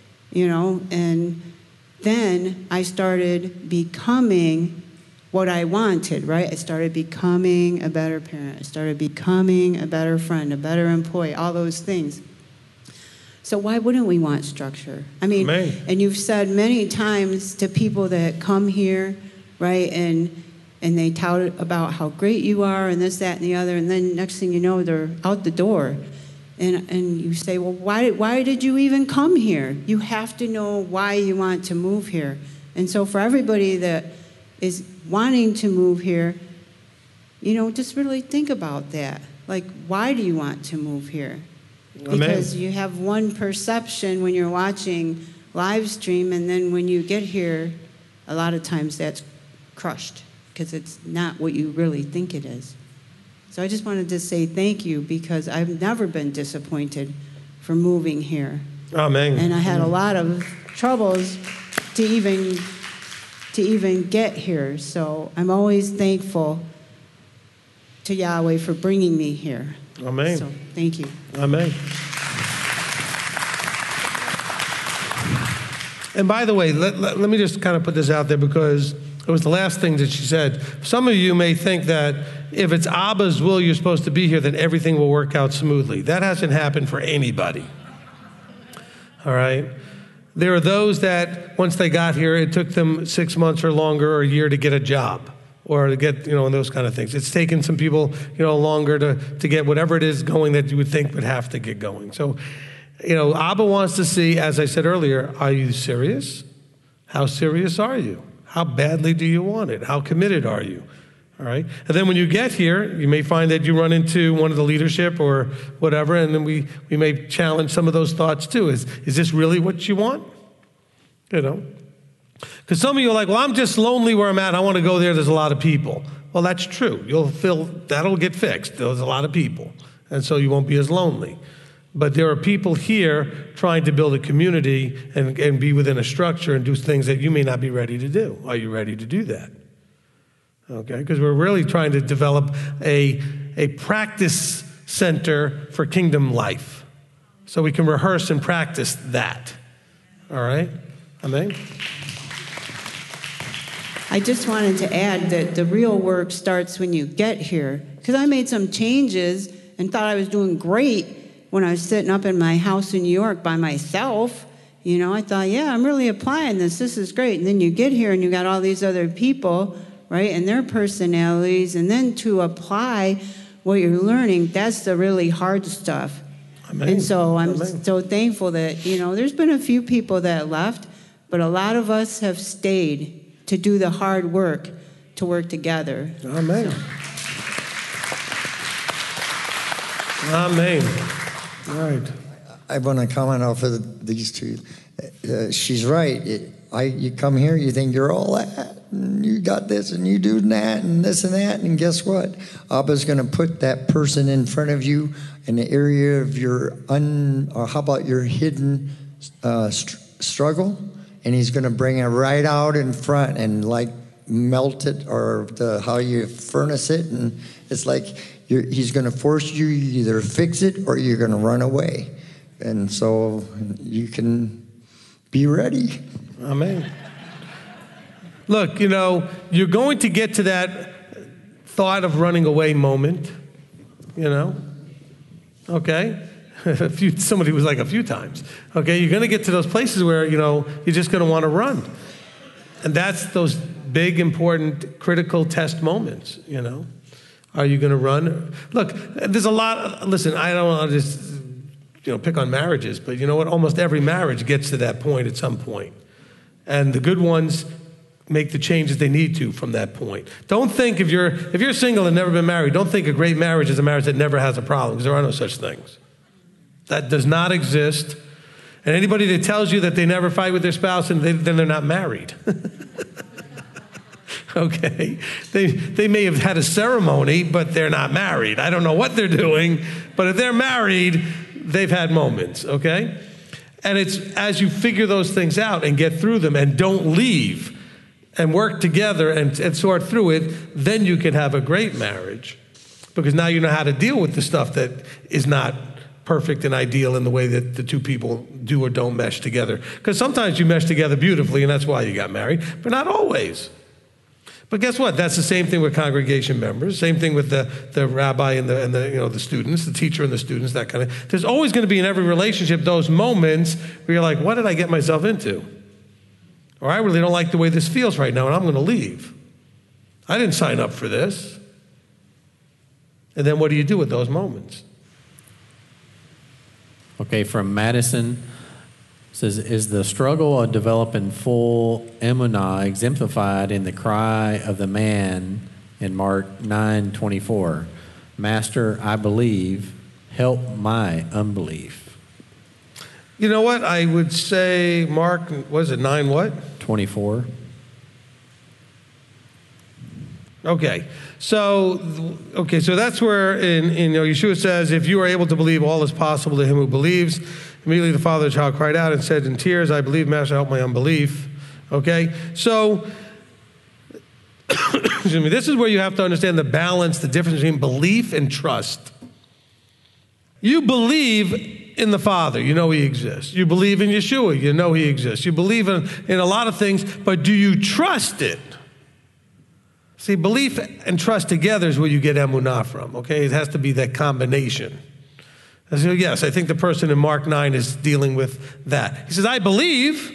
and then I started becoming what I wanted, right? I started becoming a better parent. I started becoming a better friend, a better employee, all those things. So why wouldn't we want structure? I mean, and you've said many times to people that come here, right, and they tout about how great you are and this, that, and the other, and then next thing you know, they're out the door. And you say, well, why did you even come here? You have to know why you want to move here. And so for everybody that is wanting to move here, just really think about that. Like, why do you want to move here? Because you have one perception when you're watching live stream, and then when you get here, a lot of times that's crushed because it's not what you really think it is. So I just wanted to say thank you because I've never been disappointed for moving here.
Amen.
And I had a lot of troubles to even get here. So I'm always thankful to Yahweh for bringing me here.
Amen.
So thank you.
Amen. And by the way, let me just kind of put this out there because it was the last thing that she said. Some of you may think that if it's Abba's will you're supposed to be here, then everything will work out smoothly. That hasn't happened for anybody. All right? There are those that once they got here, it took them 6 months or longer or a year to get a job or to get, and those kind of things. It's taken some people, longer to get whatever it is going that you would think would have to get going. So, Abba wants to see, as I said earlier, are you serious? How serious are you? How badly do you want it? How committed are you? All right. And then when you get here, you may find that you run into one of the leadership or whatever, and then we may challenge some of those thoughts too. Is this really what you want? Because some of you are like, well, I'm just lonely where I'm at. I want to go there. There's a lot of people. Well, that's true. You'll feel that'll get fixed. There's a lot of people. And so you won't be as lonely. But there are people here trying to build a community and be within a structure and do things that you may not be ready to do. Are you ready to do that? Okay, because we're really trying to develop a practice center for kingdom life. So we can rehearse and practice that. All right? Amen?
I just wanted to add that the real work starts when you get here. Because I made some changes and thought I was doing great when I was sitting up in my house in New York by myself. I thought, yeah, I'm really applying this. This is great. And then you get here and you got all these other people, right, and their personalities. And then to apply what you're learning, that's the really hard stuff.
Amen.
And so I'm
Amen.
so thankful that, there's been a few people that left, but a lot of us have stayed to do the hard work, to work together.
Amen.
So.
Amen. All right.
I want to comment off of these two. She's right. You come here, you think you're all that, and you got this, and you do that, and this and that, and guess what? Abba's going to put that person in front of you in the area of your or how about your hidden struggle, and he's going to bring it right out in front and like melt it, or how you furnace it, and it's like he's going to force you either fix it or you're going to run away. And so you can be ready.
Amen. Look, you're going to get to that thought of running away moment, okay? Somebody was like a few times, okay? You're going to get to those places where, you're just going to want to run. And that's those big, important, critical test moments, Are you going to run? Look, there's a lot. Listen, I don't want to just, pick on marriages, but you know what? Almost every marriage gets to that point at some point. And the good ones make the changes they need to from that point. Don't think if you're single and never been married, don't think a great marriage is a marriage that never has a problem, because there are no such things. That does not exist. And anybody that tells you that they never fight with their spouse, and then they're not married. Okay? They may have had a ceremony, but they're not married. I don't know what they're doing, but if they're married, they've had moments, okay? And it's as you figure those things out and get through them and don't leave and work together and sort through it, then you can have a great marriage, because now you know how to deal with the stuff that is not perfect and ideal in the way that the two people do or don't mesh together. Because sometimes you mesh together beautifully, and that's why you got married, but not always. But guess what? That's the same thing with congregation members. Same thing with the rabbi and the students, the teacher and the students, that kind of. There's always going to be in every relationship those moments where you're like, what did I get myself into? Or I really don't like the way this feels right now, and I'm going to leave. I didn't sign up for this. And then what do you do with those moments?
Okay, from Madison. Says, is the struggle of developing full emunah exemplified in the cry of the man in Mark 9:24? Master, I believe, help my unbelief.
You know what? I would say Mark, what is it, 9 what?
24.
Okay, so that's where Yeshua says, if you are able to believe, all is possible to him who believes. Immediately the father of the child cried out and said in tears, I believe, Master, help my unbelief. Okay, so excuse me, this is where you have to understand the balance, the difference between belief and trust. You believe in the Father, you know he exists. You believe in Yeshua, you know he exists. You believe in a lot of things, but do you trust it? See, belief and trust together is where you get emunah from, okay? It has to be that combination. And so, yes, I think the person in Mark 9 is dealing with that. He says, I believe,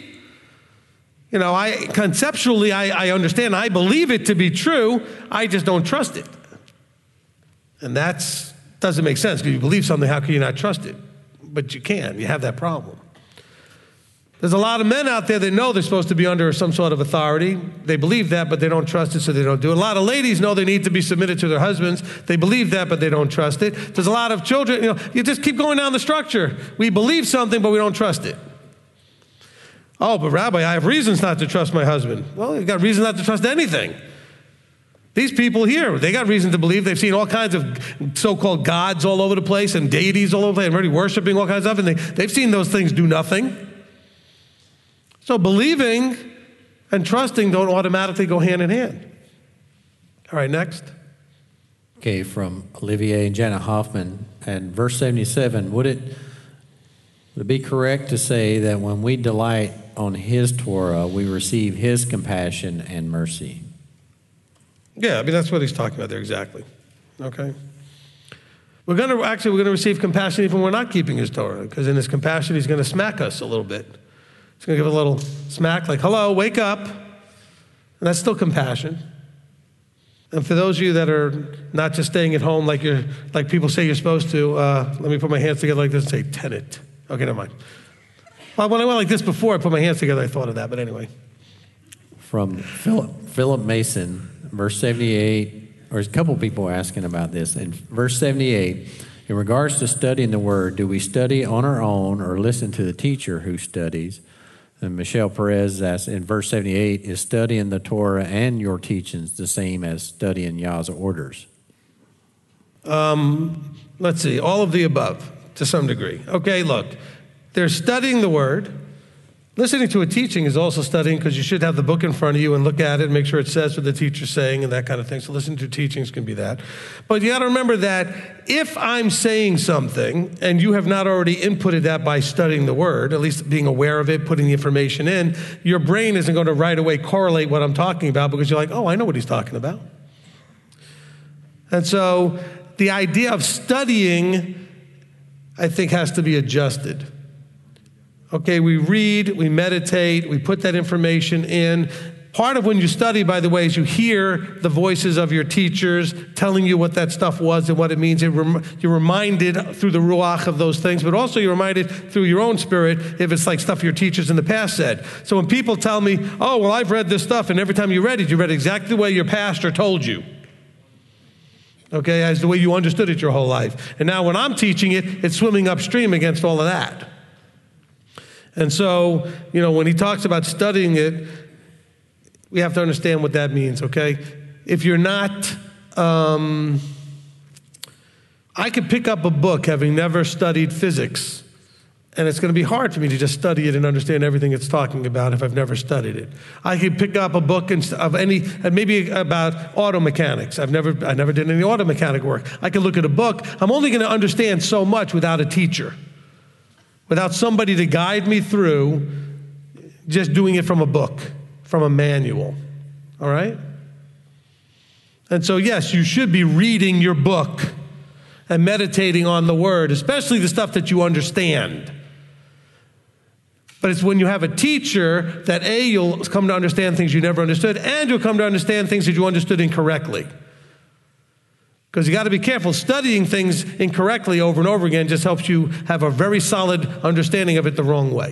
conceptually I understand, I believe it to be true, I just don't trust it. And that doesn't make sense, because you believe something, how can you not trust it? But you can, you have that problem. There's a lot of men out there that know they're supposed to be under some sort of authority. They believe that, but they don't trust it, so they don't do it. A lot of ladies know they need to be submitted to their husbands. They believe that, but they don't trust it. There's a lot of children, you just keep going down the structure. We believe something, but we don't trust it. Oh, but Rabbi, I have reasons not to trust my husband. Well, you've got reason not to trust anything. These people here, they got reason to believe. They've seen all kinds of so-called gods all over the place and deities all over the place and already worshiping all kinds of stuff, and they've seen those things do nothing. So believing and trusting don't automatically go hand in hand. All right, next.
Okay, from Olivier and Janet Hoffman, and verse 77, would it be correct to say that when we delight on his Torah, we receive his compassion and mercy?
Yeah, that's what he's talking about there exactly. Okay. We're going to receive compassion even when we're not keeping his Torah, because in his compassion, he's going to smack us a little bit. He's going to give a little smack, like, hello, wake up. And that's still compassion. And for those of you that are not just staying at home like people say you're supposed to, let me put my hands together like this and say, tenet. Okay, never mind. Well, when I went like this before I put my hands together, I thought of that, but anyway.
From Philip Mason, verse 78, or there's a couple people asking about this. In verse 78, in regards to studying the Word, do we study on our own or listen to the teacher who studies? And Michelle Perez asks in verse 78, is studying the Torah and your teachings the same as studying Yah's orders?
Let's see, all of the above to some degree. Okay, look, there's studying the Word. Listening to a teaching is also studying, because you should have the book in front of you and look at it and make sure it says what the teacher's saying and that kind of thing. So listening to teachings can be that. But you got to remember that if I'm saying something and you have not already inputted that by studying the Word, at least being aware of it, putting the information in, your brain isn't going to right away correlate what I'm talking about, because you're like, oh, I know what he's talking about. And so the idea of studying, I think, has to be adjusted. Okay, we read, we meditate, we put that information in. Part of when you study, by the way, is you hear the voices of your teachers telling you what that stuff was and what it means. You're reminded through the Ruach of those things, but also you're reminded through your own spirit if it's like stuff your teachers in the past said. So when people tell me, oh, well, I've read this stuff, and every time you read it exactly the way your pastor told you. Okay, as the way you understood it your whole life. And now when I'm teaching it, it's swimming upstream against all of that. And so, when he talks about studying it, we have to understand what that means, okay? If you're not, I could pick up a book having never studied physics, and it's going to be hard for me to just study it and understand everything it's talking about if I've never studied it. I could pick up a book maybe about auto mechanics. I never did any auto mechanic work. I could look at a book. I'm only going to understand so much without a teacher, without somebody to guide me through just doing it from a book, from a manual, all right? And so, yes, you should be reading your book and meditating on the Word, especially the stuff that you understand. But it's when you have a teacher that, A, you'll come to understand things you never understood, and you'll come to understand things that you understood incorrectly. Because you got to be careful. Studying things incorrectly over and over again just helps you have a very solid understanding of it the wrong way.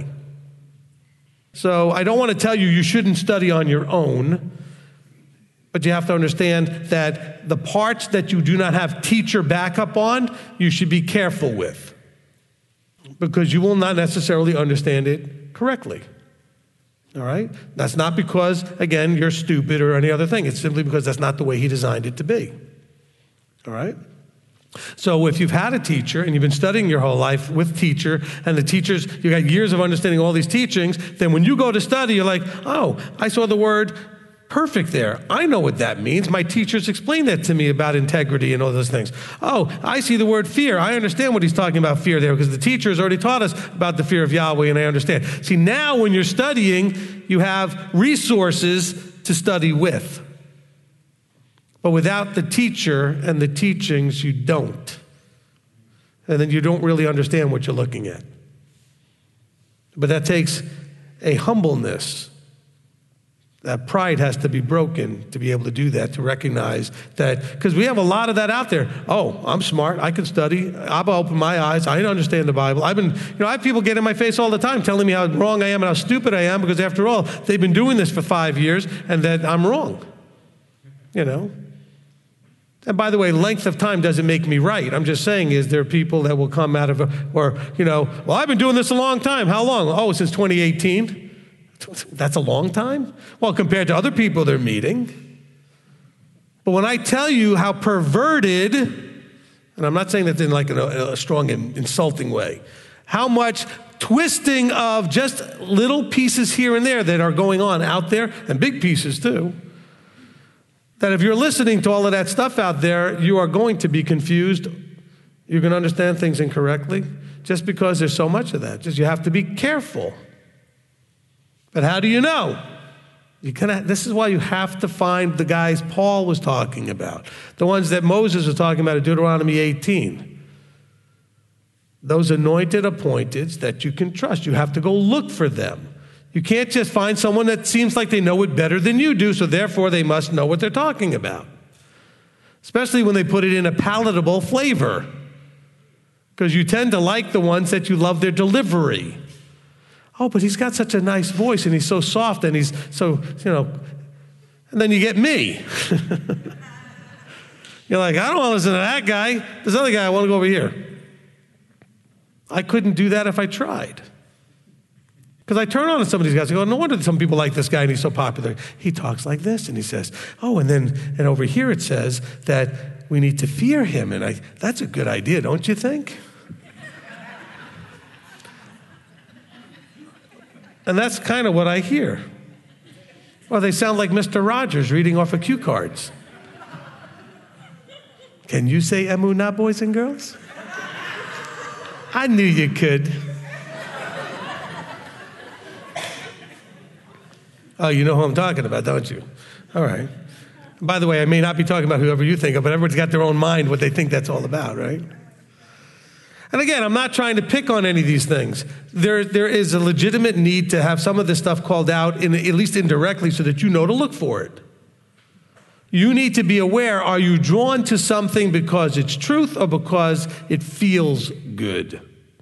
So I don't want to tell you you shouldn't study on your own, but you have to understand that the parts that you do not have teacher backup on, you should be careful with, because you will not necessarily understand it correctly. All right? That's not because, again, you're stupid or any other thing. It's simply because that's not the way he designed it to be. All right? So if you've had a teacher and you've been studying your whole life with teacher, and the teachers, you got years of understanding all these teachings, then when you go to study, you're like, oh, I saw the word perfect there. I know what that means. My teachers explained that to me about integrity and all those things. Oh, I see the word fear. I understand what he's talking about fear there because the teacher has already taught us about the fear of Yahweh, and I understand. See, now when you're studying, you have resources to study with. But without the teacher and the teachings, you don't. And then you don't really understand what you're looking at. But that takes a humbleness. That pride has to be broken to be able to do that, to recognize that, because we have a lot of that out there. Oh, I'm smart. I can study. Abba opened my eyes. I understand the Bible. I have people get in my face all the time telling me how wrong I am and how stupid I am because after all, they've been doing this for 5 years and that I'm wrong. And by the way, length of time doesn't make me right. I'm just saying is there are people that will come out of, well, I've been doing this a long time. How long? Oh, since 2018. That's a long time? Well, compared to other people they're meeting. But when I tell you how perverted, and I'm not saying that in like a strong and insulting way, how much twisting of just little pieces here and there that are going on out there, and big pieces too, that if you're listening to all of that stuff out there, you are going to be confused. You're going to understand things incorrectly just because there's so much of that. Just you have to be careful. But how do you know? This is why you have to find the guys Paul was talking about, the ones that Moses was talking about in Deuteronomy 18. Those anointed, appointed that you can trust. You have to go look for them. You can't just find someone that seems like they know it better than you do, so therefore they must know what they're talking about. Especially when they put it in a palatable flavor. Because you tend to like the ones that you love their delivery. Oh, but he's got such a nice voice and he's so soft and he's so, and then you get me. You're like, I don't want to listen to that guy. This other guy, I want to go over here. I couldn't do that if I tried. Because I turn on to some of these guys and go, no wonder some people like this guy and he's so popular. He talks like this and he says, oh, and over here it says that we need to fear him. And that's a good idea, don't you think? And that's kind of what I hear. Well, they sound like Mr. Rogers reading off of cue cards. Can you say emunah, boys and girls? I knew you could. Oh, you know who I'm talking about, don't you? All right. By the way, I may not be talking about whoever you think of, but everyone's got their own mind what they think that's all about, right? And again, I'm not trying to pick on any of these things. There is a legitimate need to have some of this stuff called out, at least indirectly, so that you know to look for it. You need to be aware, are you drawn to something because it's truth or because it feels good?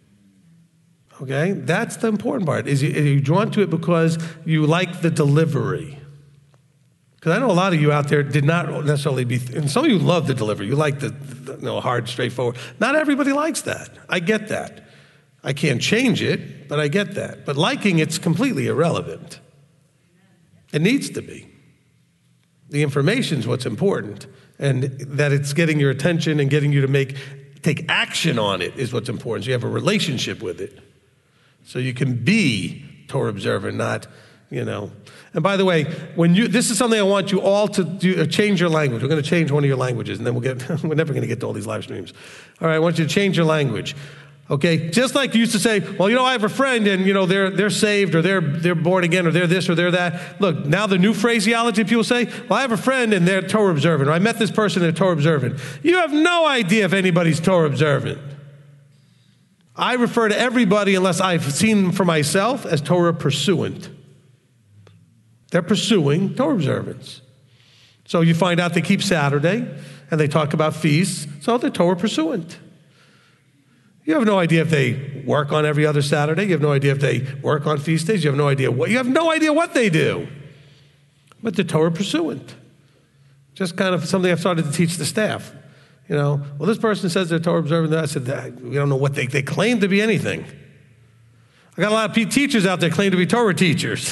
Okay? That's the important part. Are you drawn to it because you like the delivery? Because I know a lot of you out there did not necessarily and some of you love the delivery. You like the hard, straightforward. Not everybody likes that. I get that. I can't change it, but I get that. But liking it's completely irrelevant. It needs to be. The information's what's important, and that it's getting your attention and getting you to take action on it is what's important. So you have a relationship with it. So you can be Torah observant, not, And by the way, this is something I want you all to do, change your language. We're going to change one of your languages, and then we're never going to get to all these live streams. All right, I want you to change your language. Okay, just like you used to say, well, I have a friend, and they're saved, or they're born again, or they're this, or they're that. Look, now the new phraseology people say, well, I have a friend, and they're Torah observant, or I met this person, and they're Torah observant. You have no idea if anybody's Torah observant. I refer to everybody, unless I've seen them for myself, as Torah pursuant. They're pursuing Torah observance. So you find out they keep Saturday, and they talk about feasts, so they're Torah pursuant. You have no idea if they work on every other Saturday. You have no idea if they work on feast days. You have no idea what they do. But they're Torah pursuant. Just kind of something I've started to teach the staff. Well, this person says they're Torah observant. I said, we don't know what they claim to be anything. I got a lot of teachers out there claim to be Torah teachers.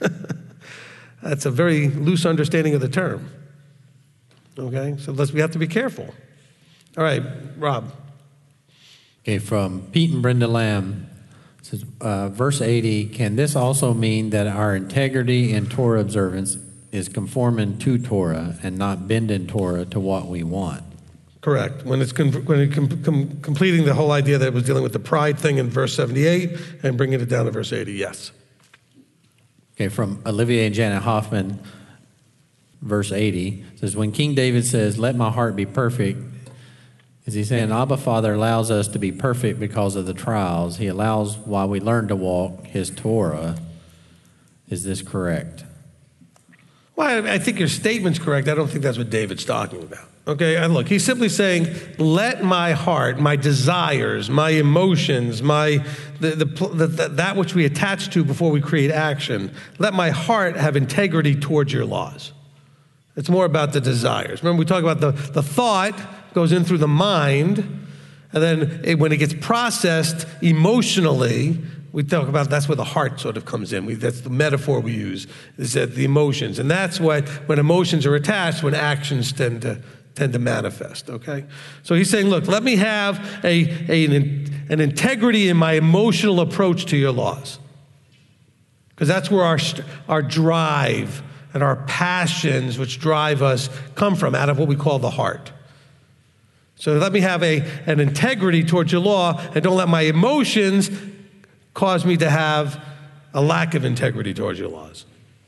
That's a very loose understanding of the term. Okay, so we have to be careful. All right, Rob.
Okay, from Pete and Brenda Lamb, it says, verse 80, can this also mean that our integrity in Torah observance is conforming to Torah and not bending Torah to what we want?
Correct. When it's completing the whole idea that it was dealing with the pride thing in verse 78 and bringing it down to verse 80, yes.
Okay, from Olivier and Janet Hoffman, verse 80, says, when King David says, let my heart be perfect, is he saying Abba Father allows us to be perfect because of the trials? He allows while we learn to walk his Torah. Is this correct?
Well, I think your statement's correct. I don't think that's what David's talking about. Okay, and look, he's simply saying, let my heart, my desires, my emotions, that which we attach to before we create action, let my heart have integrity towards your laws. It's more about the desires. Remember, we talk about the thought goes in through the mind, and then when it gets processed emotionally, we talk about that's where the heart sort of comes in. That's the metaphor we use, is that the emotions. And that's what, when emotions are attached, when actions tend to manifest, okay? So he's saying, look, let me have an integrity in my emotional approach to your laws. Because that's where our drive and our passions, which drive us, come from, out of what we call the heart. So let me have an integrity towards your law, and don't let my emotions cause me to have a lack of integrity towards your laws.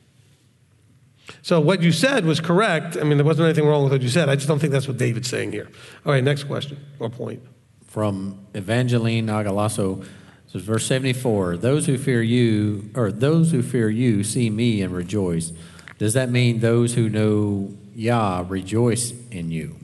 So what you said was correct. I mean, there wasn't anything wrong with what you said. I just don't think that's what David's saying here. All right, next question or point.
From Evangeline Agalasso, says verse 74, those who fear you see me and rejoice. Does that mean those who know Yah rejoice in you?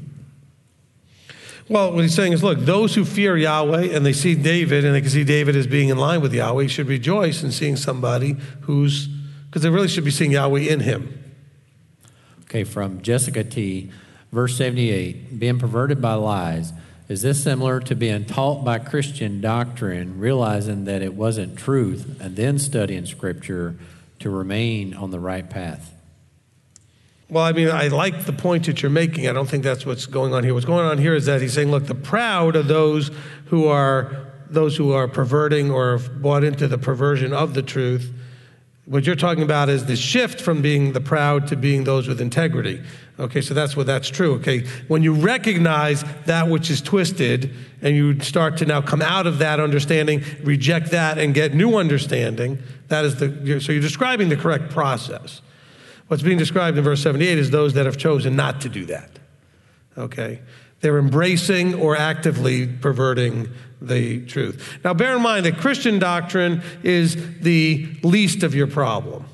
Well, what he's saying is, look, those who fear Yahweh and they see David and they can see David as being in line with Yahweh should rejoice in seeing somebody because they really should be seeing Yahweh in him.
Okay, from Jessica T., verse 78, being perverted by lies. Is this similar to being taught by Christian doctrine, realizing that it wasn't truth, and then studying Scripture to remain on the right path?
Well, I mean, I like the point that you're making. I don't think that's what's going on here. What's going on here is that he's saying, look, the proud are those who are perverting or have bought into the perversion of the truth. What you're talking about is the shift from being the proud to being those with integrity. Okay, so that's true. Okay, when you recognize that which is twisted and you start to now come out of that understanding, reject that, and get new understanding, so you're describing the correct process. What's being described in verse 78 is those that have chosen not to do that. Okay? They're embracing or actively perverting the truth. Now, bear in mind that Christian doctrine is the least of your problem.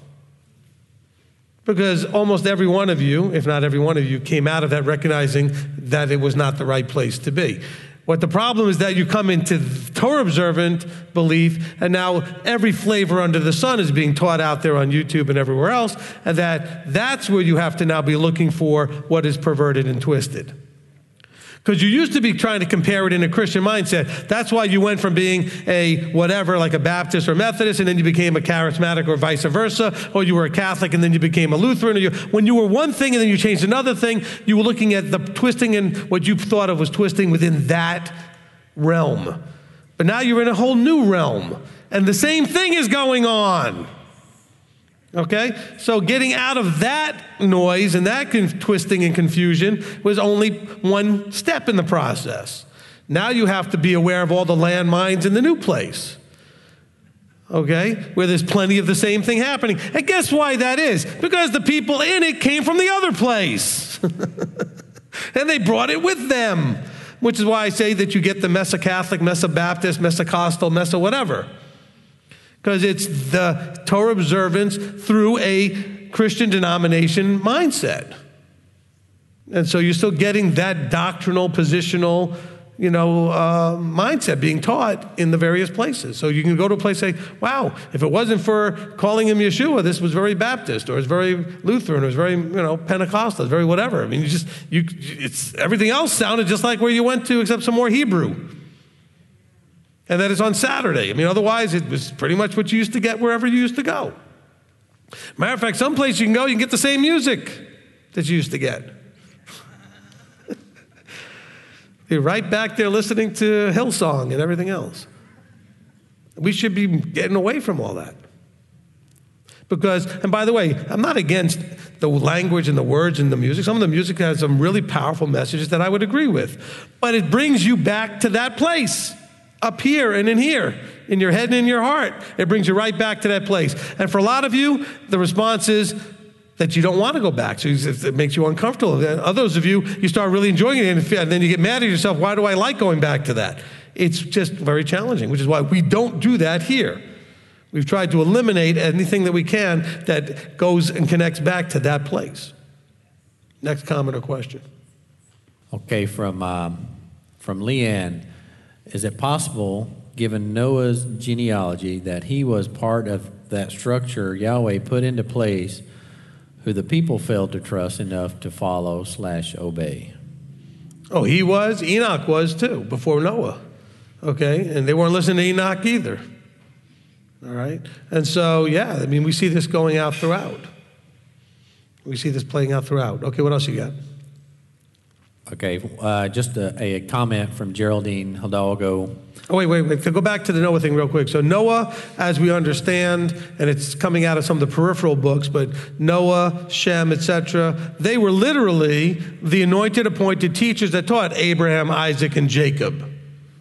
Because almost every one of you, if not every one of you, came out of that recognizing that it was not the right place to be. What the problem is that you come into Torah observant belief, and now every flavor under the sun is being taught out there on YouTube and everywhere else, and that's where you have to now be looking for what is perverted and twisted. Because you used to be trying to compare it in a Christian mindset. That's why you went from being a whatever, like a Baptist or Methodist, and then you became a charismatic or vice versa, or you were a Catholic and then you became a Lutheran. When you were one thing and then you changed another thing, you were looking at the twisting and what you thought of was twisting within that realm. But now you're in a whole new realm, and the same thing is going on. Okay? So getting out of that noise and that twisting and confusion was only one step in the process. Now you have to be aware of all the landmines in the new place. Okay? Where there's plenty of the same thing happening. And guess why that is? Because the people in it came from the other place. And they brought it with them. Which is why I say that you get the Mesa-Catholic, Mesa-Baptist, Mesa-Costal, Mesa-whatever. Because it's the Torah observance through a Christian denomination mindset. And so you're still getting that doctrinal, positional, mindset being taught in the various places. So you can go to a place and say, wow, if it wasn't for calling him Yeshua, this was very Baptist, or it's very Lutheran, or it's very, Pentecostal, it's very whatever. I mean, it's everything else sounded just like where you went to, except some more Hebrew. And that is on Saturday. I mean, otherwise, it was pretty much what you used to get wherever you used to go. Matter of fact, some place you can go, you can get the same music that you used to get. You're right back there listening to Hillsong and everything else. We should be getting away from all that. Because, and by the way, I'm not against the language and the words and the music. Some of the music has some really powerful messages that I would agree with. But it brings you back to that place, up here and in here, in your head and in your heart. It brings you right back to that place. And for a lot of you, the response is that you don't want to go back. So it makes you uncomfortable. And others of you, you start really enjoying it, and then you get mad at yourself, why do I like going back to that? It's just very challenging, which is why we don't do that here. We've tried to eliminate anything that we can that goes and connects back to that place. Next comment or question.
Okay, from Leanne, is it possible, given Noah's genealogy, that he was part of that structure Yahweh put into place who the people failed to trust enough to follow/obey? Oh,
he was. Enoch was too, before Noah. Okay, and they weren't listening to Enoch either. All right, and so, yeah, I mean, we see this going out throughout. We see this playing out throughout. Okay, what else you got?
Okay, just a comment from Geraldine Hidalgo.
Oh, wait. Go back to the Noah thing real quick. So Noah, as we understand, and it's coming out of some of the peripheral books, but Noah, Shem, etc., they were literally the anointed, appointed teachers that taught Abraham, Isaac, and Jacob.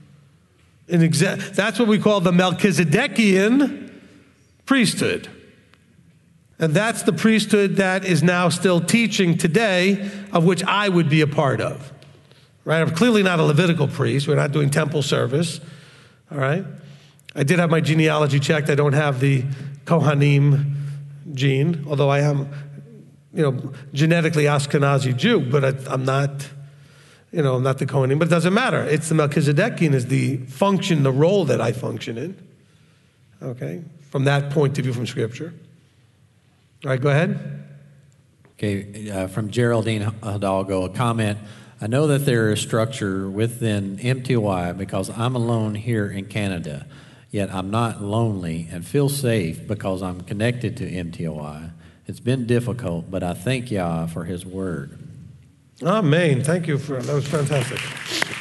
That's what we call the Melchizedekian priesthood. And that's the priesthood that is now still teaching today, of which I would be a part of. Right? I'm clearly not a Levitical priest. We're not doing temple service. All right? I did have my genealogy checked. I don't have the Kohanim gene, although I am, genetically Ashkenazi Jew, but I'm not, I'm not the Kohanim. But it doesn't matter. It's the Melchizedekian is the function, the role that I function in. Okay? From that point of view from Scripture. All right, go ahead.
Okay, from Geraldine Hidalgo, a comment. I know that there is structure within MTY because I'm alone here in Canada, yet I'm not lonely and feel safe because I'm connected to MTY. It's been difficult, but I thank Yah for his word.
Amen. Thank you that was fantastic.